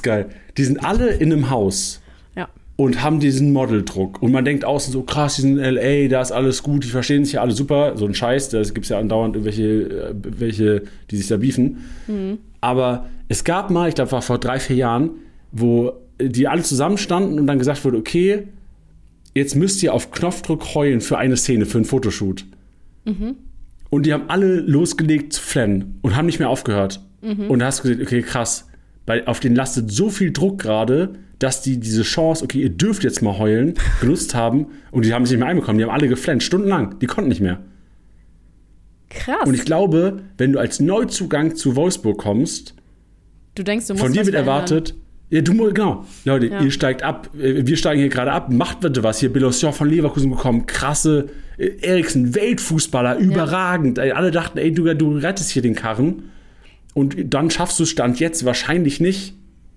einem Haus. Ja. Und haben diesen Modeldruck. Und man denkt außen so, krass, die sind in L.A., da ist alles gut, die verstehen sich ja alle super. So ein Scheiß, da gibt es ja andauernd welche, die sich da beefen. Mhm. Aber es gab mal, ich glaube, war vor 3-4 Jahren, wo die alle zusammenstanden und dann gesagt wurde, okay, jetzt müsst ihr auf Knopfdruck heulen für eine Szene, für einen Fotoshoot. Mhm. Und die haben alle losgelegt zu flennen und haben nicht mehr aufgehört. Mhm. Und da hast du gesagt, okay, krass, weil auf denen lastet so viel Druck gerade, dass die diese Chance, okay, ihr dürft jetzt mal heulen, genutzt haben und die haben sich nicht mehr einbekommen. Die haben alle geflennt, stundenlang. Die konnten nicht mehr. Krass. Und ich glaube, wenn du als Neuzugang zu Wolfsburg kommst, du denkst, du musst von dir wird erwartet, ja, genau, Leute, ihr steigt ab, wir steigen hier gerade ab, macht bitte was. Hier Belocian von Leverkusen bekommen, krasse Eriksen, Weltfußballer, überragend. Alle dachten, ey, du rettest hier den Karren. Und dann schaffst du es Stand jetzt wahrscheinlich nicht.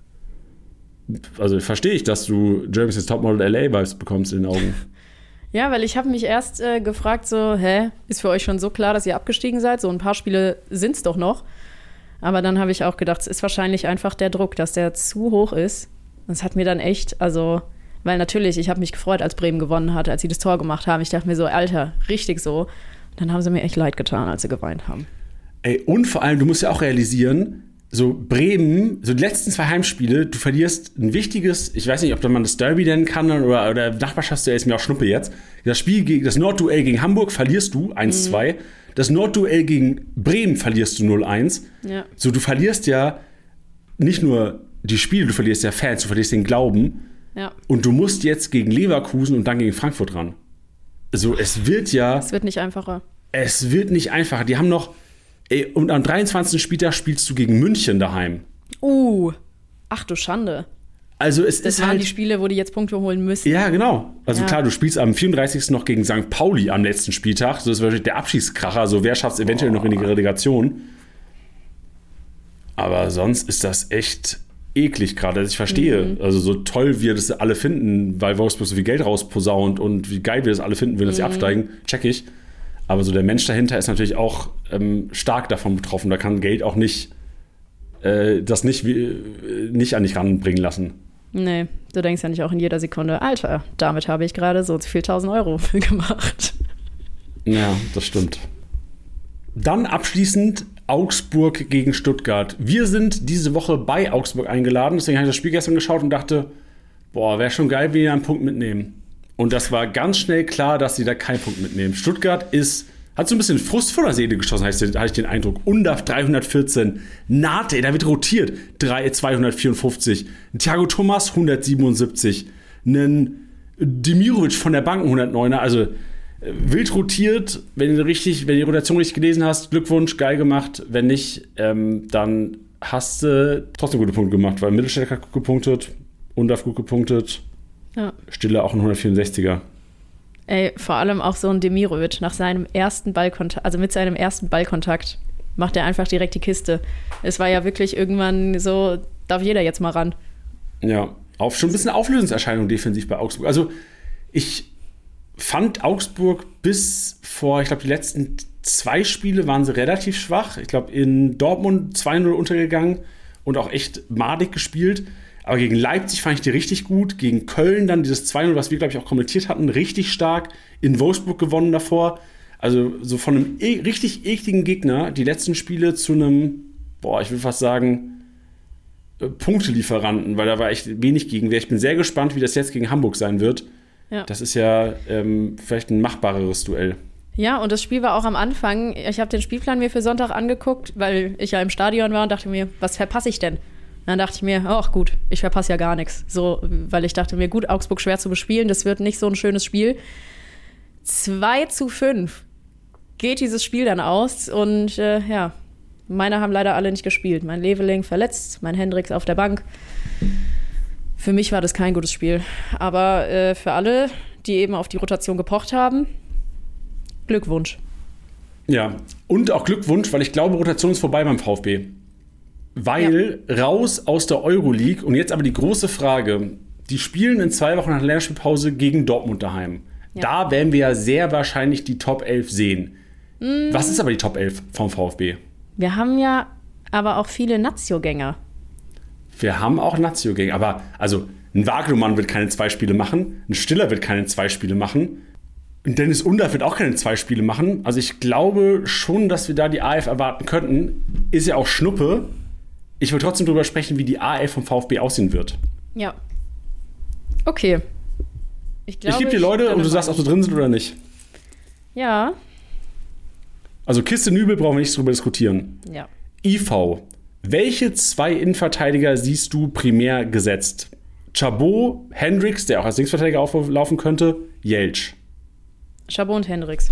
Also verstehe ich, dass du Germany's Next Topmodel LA-Vibes bekommst in den Augen. Ja, weil ich habe mich erst gefragt, so, ist für euch schon so klar, dass ihr abgestiegen seid? So ein paar Spiele sind es doch noch. Aber dann habe ich auch gedacht, es ist wahrscheinlich einfach der Druck, dass der zu hoch ist. Das hat mir dann echt, weil natürlich, ich habe mich gefreut, als Bremen gewonnen hat, als sie das Tor gemacht haben. Ich dachte mir so, Alter, richtig so. Dann haben sie mir echt leid getan, als sie geweint haben. Ey, und vor allem, du musst ja auch realisieren, so Bremen, so die letzten 2 Heimspiele, du verlierst ein wichtiges, ich weiß nicht, ob man das Derby nennen kann oder Nachbarschaftsduell, ist mir auch Schnuppe jetzt. Das Nordduell gegen Hamburg verlierst du 1-2. Das Nordduell gegen Bremen verlierst du 0-1. Ja. So, du verlierst ja nicht nur die Spiele, du verlierst ja Fans, du verlierst den Glauben. Ja. Und du musst jetzt gegen Leverkusen und dann gegen Frankfurt ran. Also, es wird nicht einfacher. Es wird nicht einfacher. Die haben noch. Und am 23. Spieltag spielst du gegen München daheim. Ach du Schande. Also das waren die Spiele, wo die jetzt Punkte holen müssen. Ja, genau. Also klar, du spielst am 34. noch gegen St. Pauli am letzten Spieltag. Das ist wahrscheinlich der Abschiedskracher. Also wer schafft es eventuell noch in die Relegation? Aber sonst ist das echt eklig gerade. Also ich verstehe, also so toll wir das alle finden, weil Wolfsburg so viel Geld rausposaunt und wie geil wir das alle finden, dass sie absteigen, check ich. Aber so der Mensch dahinter ist natürlich auch stark davon betroffen. Da kann Geld auch nicht das nicht an dich ranbringen lassen. Nee, du denkst ja nicht auch in jeder Sekunde, Alter, damit habe ich gerade so viel 1.000 Euro gemacht. Ja, das stimmt. Dann abschließend Augsburg gegen Stuttgart. Wir sind diese Woche bei Augsburg eingeladen, deswegen habe ich das Spiel gestern geschaut und dachte, wäre schon geil, wenn wir einen Punkt mitnehmen. Und das war ganz schnell klar, dass sie da keinen Punkt mitnehmen. Stuttgart hat so ein bisschen Frust vor der Seele geschossen, hatte ich den Eindruck. Undaf 314, Nate, da wird rotiert, 254, Thiago Thomas 177, einen Demirovic von der Bank 109er, also wild rotiert. Wenn du die Rotation richtig gelesen hast, Glückwunsch, geil gemacht. Wenn nicht, dann hast du trotzdem gute Punkte gemacht, weil Mittelstädt hat gut gepunktet, Undaf gut gepunktet. Ja. Stille auch ein 164er. Ey, vor allem auch so ein Demirovic nach seinem ersten Ballkontakt, also mit seinem ersten Ballkontakt, macht er einfach direkt die Kiste. Es war ja wirklich irgendwann so, darf jeder jetzt mal ran. Ja, schon ein bisschen Auflösungserscheinung defensiv bei Augsburg. Also ich fand Augsburg bis vor, ich glaube, die letzten 2 Spiele waren sie relativ schwach. Ich glaube, in Dortmund 2-0 untergegangen und auch echt madig gespielt. Aber gegen Leipzig fand ich die richtig gut. Gegen Köln dann dieses 2-0, was wir, glaube ich, auch kommentiert hatten, richtig stark. In Wolfsburg gewonnen davor. Also so von einem richtig ekligen Gegner die letzten Spiele zu einem, ich will fast sagen, Punktelieferanten, weil da war echt wenig Gegenwehr. Ich bin sehr gespannt, wie das jetzt gegen Hamburg sein wird. Ja. Das ist ja vielleicht ein machbareres Duell. Ja, und das Spiel war auch am Anfang. Ich habe den Spielplan mir für Sonntag angeguckt, weil ich ja im Stadion war und dachte mir, was verpasse ich denn? Dann dachte ich mir, ach gut, ich verpasse ja gar nichts. So, weil ich dachte mir, gut, Augsburg schwer zu bespielen, das wird nicht so ein schönes Spiel. 2-5 geht dieses Spiel dann aus und meine haben leider alle nicht gespielt. Mein Leveling verletzt, mein Hendricks auf der Bank. Für mich war das kein gutes Spiel. Aber für alle, die eben auf die Rotation gepocht haben, Glückwunsch. Ja, und auch Glückwunsch, weil ich glaube, Rotation ist vorbei beim VfB. Weil raus aus der Euroleague und jetzt aber die große Frage, die spielen in 2 Wochen nach der Länderspielpause gegen Dortmund daheim. Ja. Da werden wir ja sehr wahrscheinlich die Top 11 sehen. Was ist aber die Top 11 vom VfB? Wir haben ja aber auch viele Nazio-Gänger. Wir haben auch Nazio-Gänger, aber also ein Wagnumann wird keine 2 Spiele machen, ein Stiller wird keine 2 Spiele machen, ein Dennis Undaff wird auch keine 2 Spiele machen. Also ich glaube schon, dass wir da die AF erwarten könnten. Ist ja auch Schnuppe. Ich will trotzdem darüber sprechen, wie die AF vom VfB aussehen wird. Ja. Okay. Ich gebe dir Leute und du sagst, ob sie drin sind oder nicht. Ja. Also Kiste Nübel brauchen wir nicht drüber diskutieren. Ja. IV. Welche 2 Innenverteidiger siehst du primär gesetzt? Chabot, Hendricks, der auch als Linksverteidiger auflaufen könnte, Jeltsch. Chabot und Hendricks.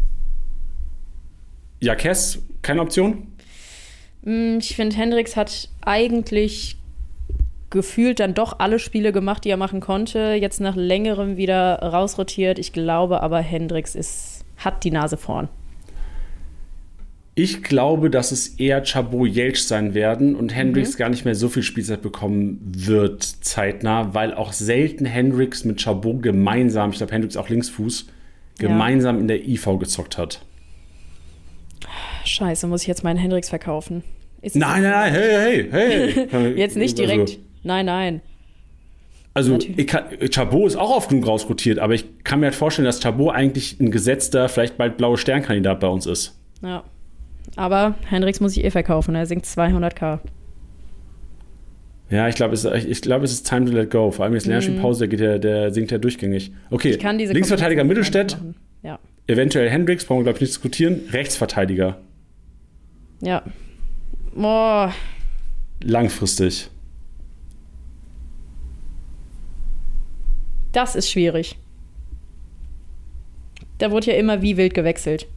Jakes, keine Option? Ich finde, Hendricks hat eigentlich gefühlt dann doch alle Spiele gemacht, die er machen konnte. Jetzt nach längerem wieder rausrotiert. Ich glaube aber, Hendricks hat die Nase vorn. Ich glaube, dass es eher Chabot-Jeltsch sein werden und Hendricks gar nicht mehr so viel Spielzeit bekommen wird zeitnah, weil auch selten Hendricks mit Chabot gemeinsam, ich glaube Hendricks auch Linksfuß, gemeinsam in der IV gezockt hat. Scheiße, muss ich jetzt meinen Hendricks verkaufen? Nein, hey. Jetzt nicht direkt. Also, nein. Also Chabot ist auch oft genug rausrotiert, aber ich kann mir halt vorstellen, dass Chabot eigentlich ein gesetzter, vielleicht bald blaue Sternkandidat bei uns ist. Ja. Aber Hendricks muss ich verkaufen, er singt 200.000. Ja, ich glaube, es ist time to let go. Vor allem jetzt Länderspielpause, der singt ja durchgängig. Okay, Linksverteidiger Mittelstädt, ja. Eventuell Hendricks, brauchen wir, glaube ich, nicht diskutieren. Rechtsverteidiger. Ja. Boah. Langfristig. Das ist schwierig. Da wurde ja immer wie wild gewechselt.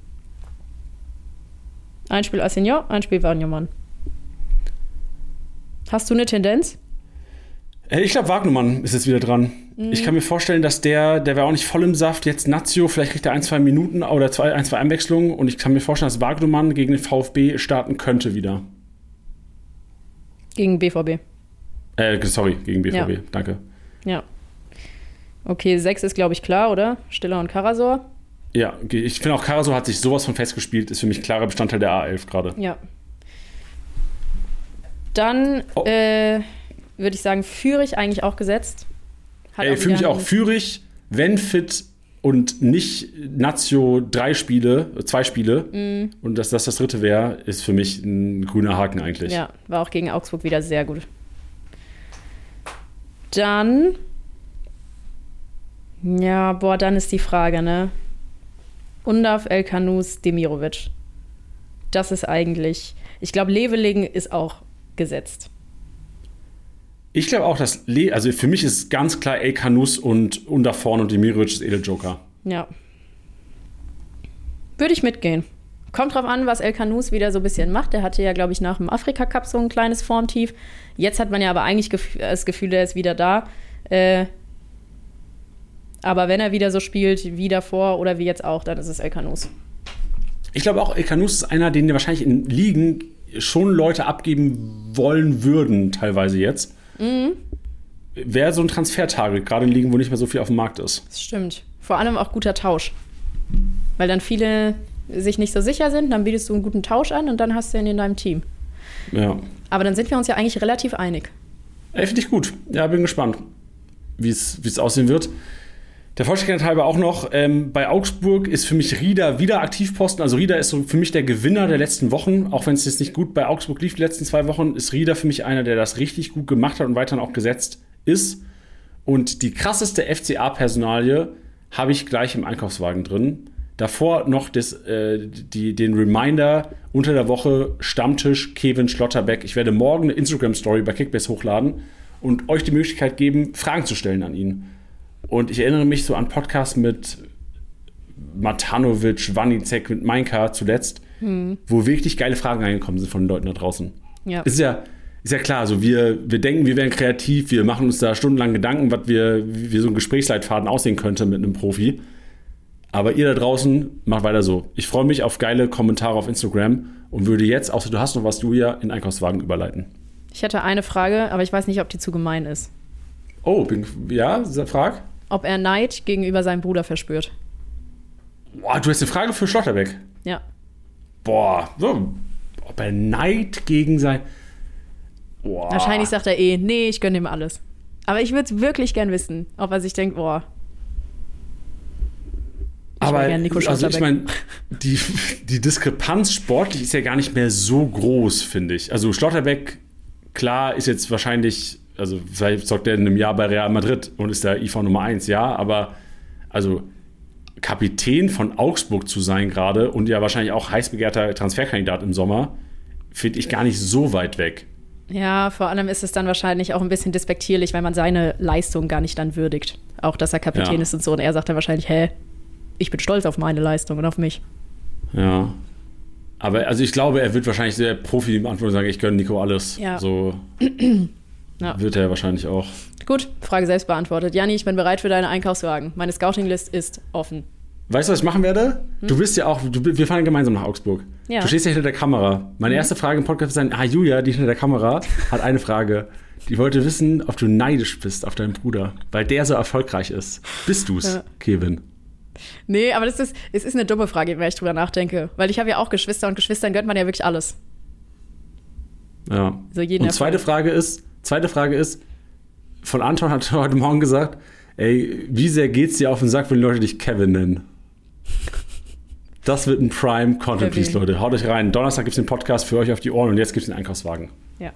Ein Spiel Assignon, ein Spiel Wagnumann. Hast du eine Tendenz? Ich glaube, Wagnumann ist jetzt wieder dran. Ich kann mir vorstellen, dass der wäre auch nicht voll im Saft. Jetzt Nazio, vielleicht kriegt er 1-2 Minuten oder 1-2 Einwechslungen. Und ich kann mir vorstellen, dass Wagnumann gegen den VfB starten könnte wieder. Gegen BVB. Gegen BVB. Ja. Danke. Ja. Okay, 6 ist, glaube ich, klar, oder? Stiller und Karasor. Ja, ich finde auch, Karasor hat sich sowas von festgespielt. Ist für mich ein klarer Bestandteil der A11 gerade. Ja. Dann würde ich sagen, Führig eigentlich auch gesetzt. Für mich auch Führig, wenn fit und nicht Nazio 2 Spiele. Und dass das dritte wäre, ist für mich ein grüner Haken eigentlich. Ja, war auch gegen Augsburg wieder sehr gut. Dann dann ist die Frage, ne? Undav, Elkanus, Demirovic. Das ist eigentlich, ich glaube, Leveling ist auch gesetzt. Ich glaube auch, dass also für mich ist ganz klar Elkanus und Undav vorne und Demirovic ist Edeljoker. Ja. Würde ich mitgehen. Kommt drauf an, was Elkanus wieder so ein bisschen macht. Der hatte ja, glaube ich, nach dem Afrika-Cup so ein kleines Formtief. Jetzt hat man ja aber eigentlich das Gefühl, der ist wieder da. Aber wenn er wieder so spielt wie davor oder wie jetzt auch, dann ist es Elkanus. Ich glaube auch, Elkanus ist einer, den wahrscheinlich in Ligen schon Leute abgeben wollen würden, teilweise jetzt. Wäre so ein Transfer-Target, gerade in Ligen, wo nicht mehr so viel auf dem Markt ist. Das stimmt. Vor allem auch guter Tausch. Weil dann viele sich nicht so sicher sind, dann bietest du einen guten Tausch an und dann hast du ihn in deinem Team. Ja. Aber dann sind wir uns ja eigentlich relativ einig. Finde ich gut. Ja, bin gespannt, wie es aussehen wird. Der Vollständigkeit halber auch noch, bei Augsburg ist für mich Rieder wieder Aktivposten. Also Rieder ist so für mich der Gewinner der letzten Wochen. Auch wenn es jetzt nicht gut bei Augsburg lief die letzten 2 Wochen, ist Rieder für mich einer, der das richtig gut gemacht hat und weiterhin auch gesetzt ist. Und die krasseste FCA-Personalie habe ich gleich im Einkaufswagen drin. Davor noch den Reminder unter der Woche Stammtisch Kevin Schlotterbeck. Ich werde morgen eine Instagram-Story bei Kickbase hochladen und euch die Möglichkeit geben, Fragen zu stellen an ihn. Und ich erinnere mich so an Podcasts mit Matanovic, Wanicek mit Mainka zuletzt, wo wirklich geile Fragen reingekommen sind von den Leuten da draußen. Ja. Ist ja klar, also wir denken, wir wären kreativ, wir machen uns da stundenlang Gedanken, wie so ein Gesprächsleitfaden aussehen könnte mit einem Profi. Aber ihr da draußen, macht weiter so. Ich freue mich auf geile Kommentare auf Instagram und würde jetzt, außer du hast noch was, Julia, in Einkaufswagen überleiten. Ich hätte eine Frage, aber ich weiß nicht, ob die zu gemein ist. Oh, ja, frag. Ob er Neid gegenüber seinem Bruder verspürt. Boah, du hast eine Frage für Schlotterbeck. Ja. Boah, so, ob er Neid gegen sein... Boah. Wahrscheinlich sagt er nee, ich gönne ihm alles. Aber ich würde es wirklich gern wissen, ob er sich denkt, boah. Aber also ich meine, die Diskrepanz sportlich ist ja gar nicht mehr so groß, finde ich. Also Schlotterbeck, klar, ist jetzt wahrscheinlich, also vielleicht zockt er in einem Jahr bei Real Madrid und ist der IV Nummer 1, ja, aber also Kapitän von Augsburg zu sein gerade und ja wahrscheinlich auch heiß begehrter Transferkandidat im Sommer, finde ich gar nicht so weit weg. Ja, vor allem ist es dann wahrscheinlich auch ein bisschen despektierlich, weil man seine Leistung gar nicht dann würdigt. Auch, dass er Kapitän ist und so. Und er sagt dann wahrscheinlich, ich bin stolz auf meine Leistung und auf mich. Ja. Aber also ich glaube, er wird wahrscheinlich der Profi im Antwort sagen, ich gönne Nico alles. Ja. So wird er wahrscheinlich auch. Gut, Frage selbst beantwortet. Janni, ich bin bereit für deine Einkaufswagen. Meine Scouting-List ist offen. Weißt du, was ich machen werde? Du bist ja auch, wir fahren gemeinsam nach Augsburg. Ja. Du stehst ja hinter der Kamera. Meine erste Frage im Podcast wird sein, Julia, die hinter der Kamera, hat eine Frage. Die wollte wissen, ob du neidisch bist auf deinen Bruder, weil der so erfolgreich ist. Bist du's, Kevin? Nee, aber es ist eine dumme Frage, wenn ich drüber nachdenke. Weil ich habe ja auch Geschwister und Geschwistern gönnt man ja wirklich alles. Ja. So jeden und zweite Frage ist, von Anton hat heute Morgen gesagt, wie sehr geht's dir auf den Sack, wenn die Leute dich Kevin nennen? Das wird ein Prime-Content-Piece, Leute. Haut euch rein. Donnerstag gibt's den Podcast für euch auf die Ohren und jetzt gibt's den Einkaufswagen. Ja.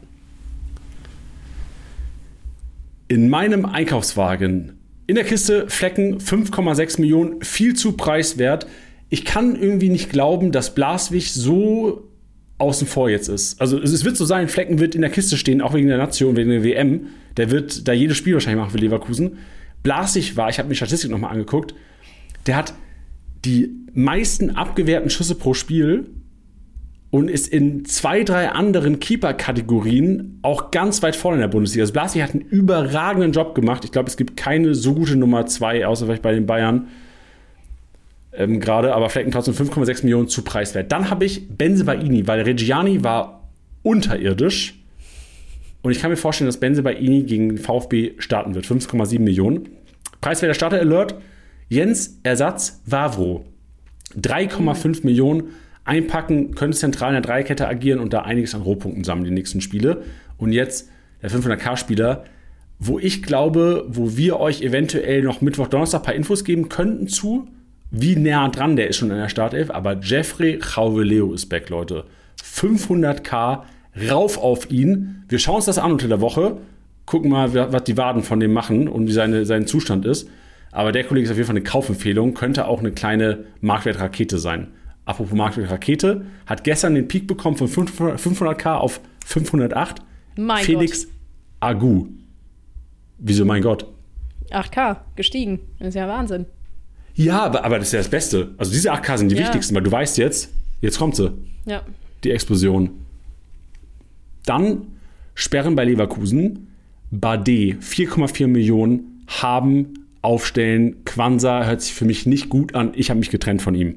In meinem Einkaufswagen in der Kiste Flecken 5,6 Millionen, viel zu preiswert. Ich kann irgendwie nicht glauben, dass Blaswig so außen vor jetzt ist. Also es wird so sein, Flecken wird in der Kiste stehen, auch wegen der Nation, wegen der WM. Der wird da jedes Spiel wahrscheinlich machen für Leverkusen. Blaswig ich habe mir die Statistik nochmal angeguckt, der hat die meisten abgewehrten Schüsse pro Spiel und ist in 2, 3 anderen Keeper-Kategorien auch ganz weit vorne in der Bundesliga. Also Blaswig hat einen überragenden Job gemacht. Ich glaube, es gibt keine so gute Nummer 2, außer vielleicht bei den Bayern gerade, aber Flecken trotzdem 5,6 Millionen zu preiswert. Dann habe ich Bensebaini, weil Reggiani war unterirdisch und ich kann mir vorstellen, dass Bensebaini gegen VfB starten wird. 5,7 Millionen. Preiswerter Starter-Alert. Jens Ersatz Wawro. 3,5 Millionen. Einpacken, könnte zentral in der Dreierkette agieren und da einiges an Rohpunkten sammeln, die nächsten Spiele. Und jetzt der 500k-Spieler, wo ich glaube, wo wir euch eventuell noch Mittwoch, Donnerstag ein paar Infos geben könnten zu, wie näher dran der ist schon in der Startelf. Aber Jeffrey Chauveleo ist back, Leute. 500k, rauf auf ihn. Wir schauen uns das an unter der Woche, gucken mal, was die Waden von dem machen und wie sein Zustand ist. Aber der Kollege ist auf jeden Fall eine Kaufempfehlung, könnte auch eine kleine Marktwertrakete sein. Apropos Marktwertrakete, hat gestern den Peak bekommen von 500k auf 508. Mein Felix Agu. Wieso mein Gott? 8k gestiegen. Das ist ja Wahnsinn. Ja, aber das ist ja das Beste. Also diese 8k sind die wichtigsten, weil du weißt jetzt kommt sie. Ja. Die Explosion. Dann Sperren bei Leverkusen. Bade, 4,4 Millionen, haben aufstellen. Quansah hört sich für mich nicht gut an. Ich habe mich getrennt von ihm.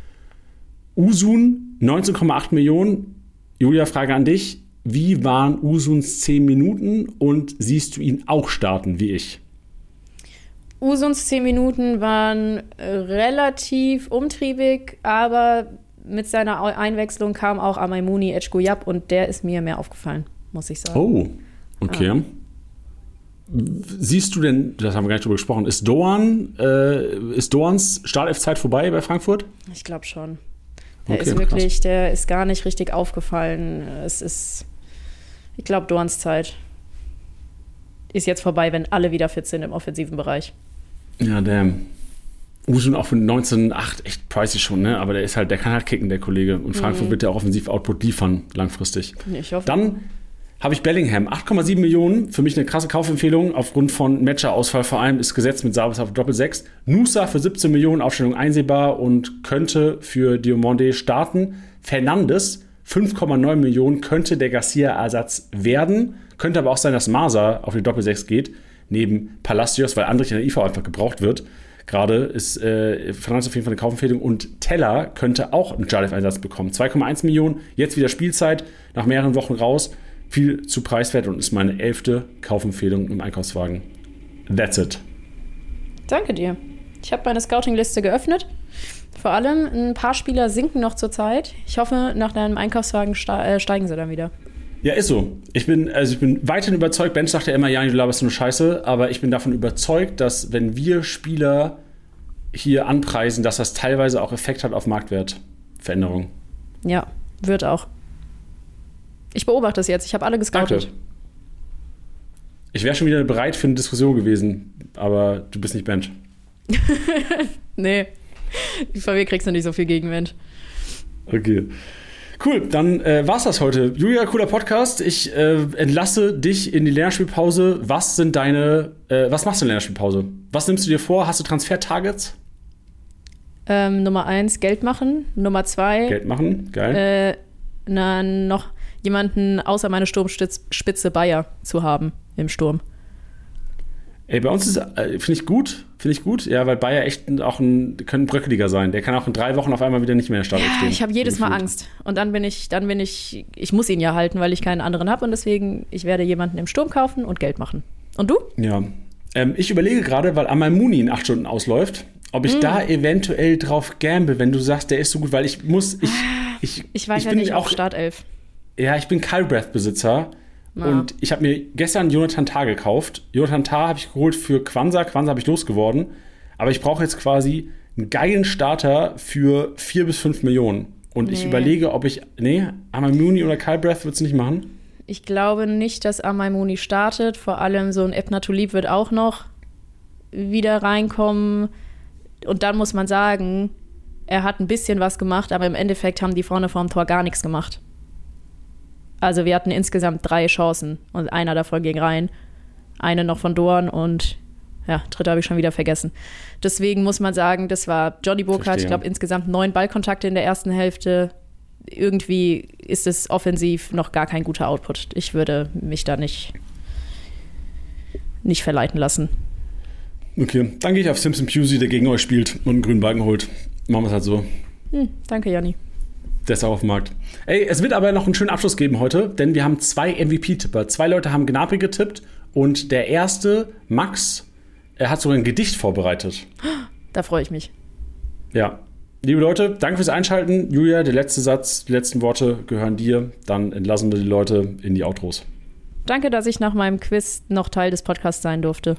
Usun, 19,8 Millionen. Julia, Frage an dich. Wie waren Usuns 10 Minuten und siehst du ihn auch starten wie ich? Usuns 10 Minuten waren relativ umtriebig, aber mit seiner Einwechslung kam auch Amaimuni Echgoyap und der ist mir mehr aufgefallen, muss ich sagen. Oh, okay. Siehst du denn, das haben wir gar nicht drüber gesprochen, ist Doans Startelf-Zeit vorbei bei Frankfurt? Ich glaube schon. Der ist gar nicht richtig aufgefallen. Ich glaube, Doans Zeit ist jetzt vorbei, wenn alle wieder fit sind im offensiven Bereich. Ja, damn. Usun auch von 1908 echt pricey schon, ne? Aber der kann halt kicken, der Kollege. Und Frankfurt wird ja auch offensiv Output liefern, langfristig. Ich hoffe. Dann habe ich Bellingham. 8,7 Millionen, für mich eine krasse Kaufempfehlung. Aufgrund von Matcher-Ausfall vor allem ist gesetzt mit Sabitzer auf Doppel-6. Nusa für 17 Millionen, Aufstellung einsehbar und könnte für Diomande starten. Fernandes, 5,9 Millionen, könnte der Garcia-Ersatz werden. Könnte aber auch sein, dass Masa auf die Doppel-6 geht, neben Palacios, weil Andrich in der IV einfach gebraucht wird. Gerade ist Fernandes auf jeden Fall eine Kaufempfehlung. Und Teller könnte auch einen Jalev-Einsatz bekommen. 2,1 Millionen, jetzt wieder Spielzeit, nach mehreren Wochen raus. Viel zu preiswert und ist meine 11. Kaufempfehlung im Einkaufswagen. That's it. Danke dir. Ich habe meine Scouting-Liste geöffnet. Vor allem ein paar Spieler sinken noch zur Zeit. Ich hoffe, nach deinem Einkaufswagen steigen sie dann wieder. Ja, ist so. Ich bin weiterhin überzeugt. Ben sagt ja immer, ja, du laberst nur Scheiße. Aber ich bin davon überzeugt, dass wenn wir Spieler hier anpreisen, dass das teilweise auch Effekt hat auf Marktwertveränderungen. Ja, wird auch. Ich beobachte es jetzt. Ich habe alle gescoutet. Danke. Ich wäre schon wieder bereit für eine Diskussion gewesen, aber du bist nicht Bench. Nee, von mir kriegst du nicht so viel Gegenwind. Okay. Cool, dann war's das heute. Julia, cooler Podcast. Ich entlasse dich in die Länderspielpause. Was machst du in der Länderspielpause? Was nimmst du dir vor? Hast du Transfer-Targets? Nummer 1, Geld machen. Nummer 2. Geld machen, geil. Noch jemanden außer meine Sturmspitze Bayer zu haben im Sturm. Ey, bei uns ist, finde ich gut, ja, weil Bayer echt auch können bröckeliger sein. Der kann auch in 3 Wochen auf einmal wieder nicht mehr in der Startelf stehen. Ich habe jedes Mal Angst. Und dann bin ich muss ihn ja halten, weil ich keinen anderen habe und deswegen, ich werde jemanden im Sturm kaufen und Geld machen. Und du? Ja, ich überlege gerade, weil Amal Mouni in 8 Stunden ausläuft, ob ich da eventuell drauf gamble, wenn du sagst, der ist so gut, weil ich weiß ja nicht auf Startelf. Ja, ich bin Calbreath-Besitzer und ich habe mir gestern Jonathan Tah gekauft. Jonathan Tah habe ich geholt für Quansah habe ich losgeworden. Aber ich brauche jetzt quasi einen geilen Starter für 4 bis 5 Millionen. Und ich überlege, ob ich, Amal Mouni oder Calbreath wird es nicht machen. Ich glaube nicht, dass Amal Mouni startet. Vor allem so ein Ebner Tulip wird auch noch wieder reinkommen. Und dann muss man sagen, er hat ein bisschen was gemacht, aber im Endeffekt haben die vorne vorm Tor gar nichts gemacht. Also wir hatten insgesamt 3 Chancen und einer davon ging rein. Eine noch von Dorn und dritte habe ich schon wieder vergessen. Deswegen muss man sagen, das war Johnny Burkhardt, ich glaube insgesamt 9 Ballkontakte in der ersten Hälfte. Irgendwie ist es offensiv noch gar kein guter Output. Ich würde mich da nicht verleiten lassen. Okay, dann gehe ich auf Simpson Pusey, der gegen euch spielt und einen grünen Balken holt. Machen wir es halt so. Danke, Janni. Der ist auch auf dem Markt. Ey, es wird aber noch einen schönen Abschluss geben heute, denn wir haben 2 MVP-Tipper. 2 Leute haben Gnabry getippt und der erste, Max, er hat sogar ein Gedicht vorbereitet. Da freue ich mich. Ja. Liebe Leute, danke fürs Einschalten. Julia, der letzte Satz, die letzten Worte gehören dir. Dann entlassen wir die Leute in die Outros. Danke, dass ich nach meinem Quiz noch Teil des Podcasts sein durfte.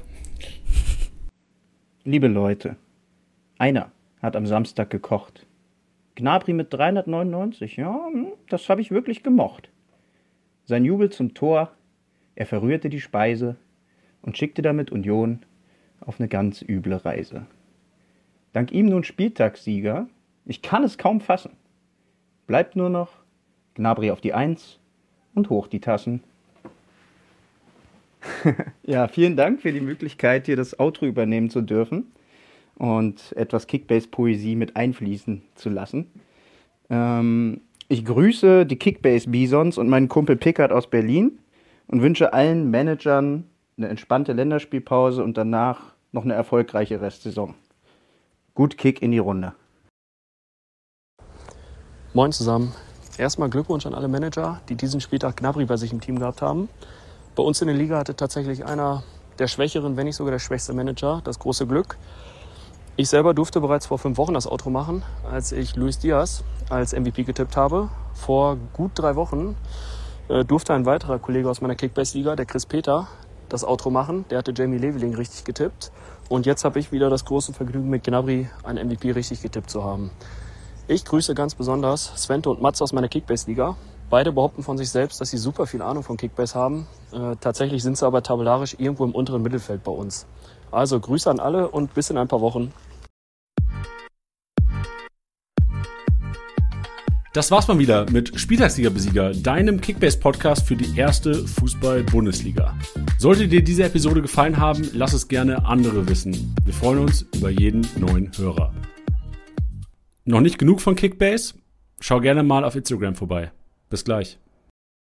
Liebe Leute, einer hat am Samstag gekocht. Gnabry mit 399, ja, das habe ich wirklich gemocht. Sein Jubel zum Tor, er verrührte die Speise und schickte damit Union auf eine ganz üble Reise. Dank ihm nun Spieltagssieger, ich kann es kaum fassen. Bleibt nur noch Gnabry auf die 1 und hoch die Tassen. Ja, vielen Dank für die Möglichkeit, hier das Outro übernehmen zu dürfen und etwas Kickbase-Poesie mit einfließen zu lassen. Ich grüße die Kickbase-Bisons und meinen Kumpel Pickard aus Berlin und wünsche allen Managern eine entspannte Länderspielpause und danach noch eine erfolgreiche Restsaison. Gut Kick in die Runde. Moin zusammen. Erstmal Glückwunsch an alle Manager, die diesen Spieltag Gnabry bei sich im Team gehabt haben. Bei uns in der Liga hatte tatsächlich einer der schwächeren, wenn nicht sogar der schwächste Manager, das große Glück. Ich selber durfte bereits vor 5 Wochen das Outro machen, als ich Luis Diaz als MVP getippt habe. Vor gut 3 Wochen durfte ein weiterer Kollege aus meiner Kickbase-Liga, der Chris Peter, das Outro machen. Der hatte Jamie Leveling richtig getippt. Und jetzt habe ich wieder das große Vergnügen, mit Gnabry einen MVP richtig getippt zu haben. Ich grüße ganz besonders Svente und Mats aus meiner Kickbase-Liga. Beide behaupten von sich selbst, dass sie super viel Ahnung von Kickbase haben. Tatsächlich sind sie aber tabellarisch irgendwo im unteren Mittelfeld bei uns. Also Grüße an alle und bis in ein paar Wochen. Das war's mal wieder mit Spieltagssieger-Besieger, deinem Kickbase-Podcast für die erste Fußball-Bundesliga. Sollte dir diese Episode gefallen haben, lass es gerne andere wissen. Wir freuen uns über jeden neuen Hörer. Noch nicht genug von Kickbase? Schau gerne mal auf Instagram vorbei. Bis gleich.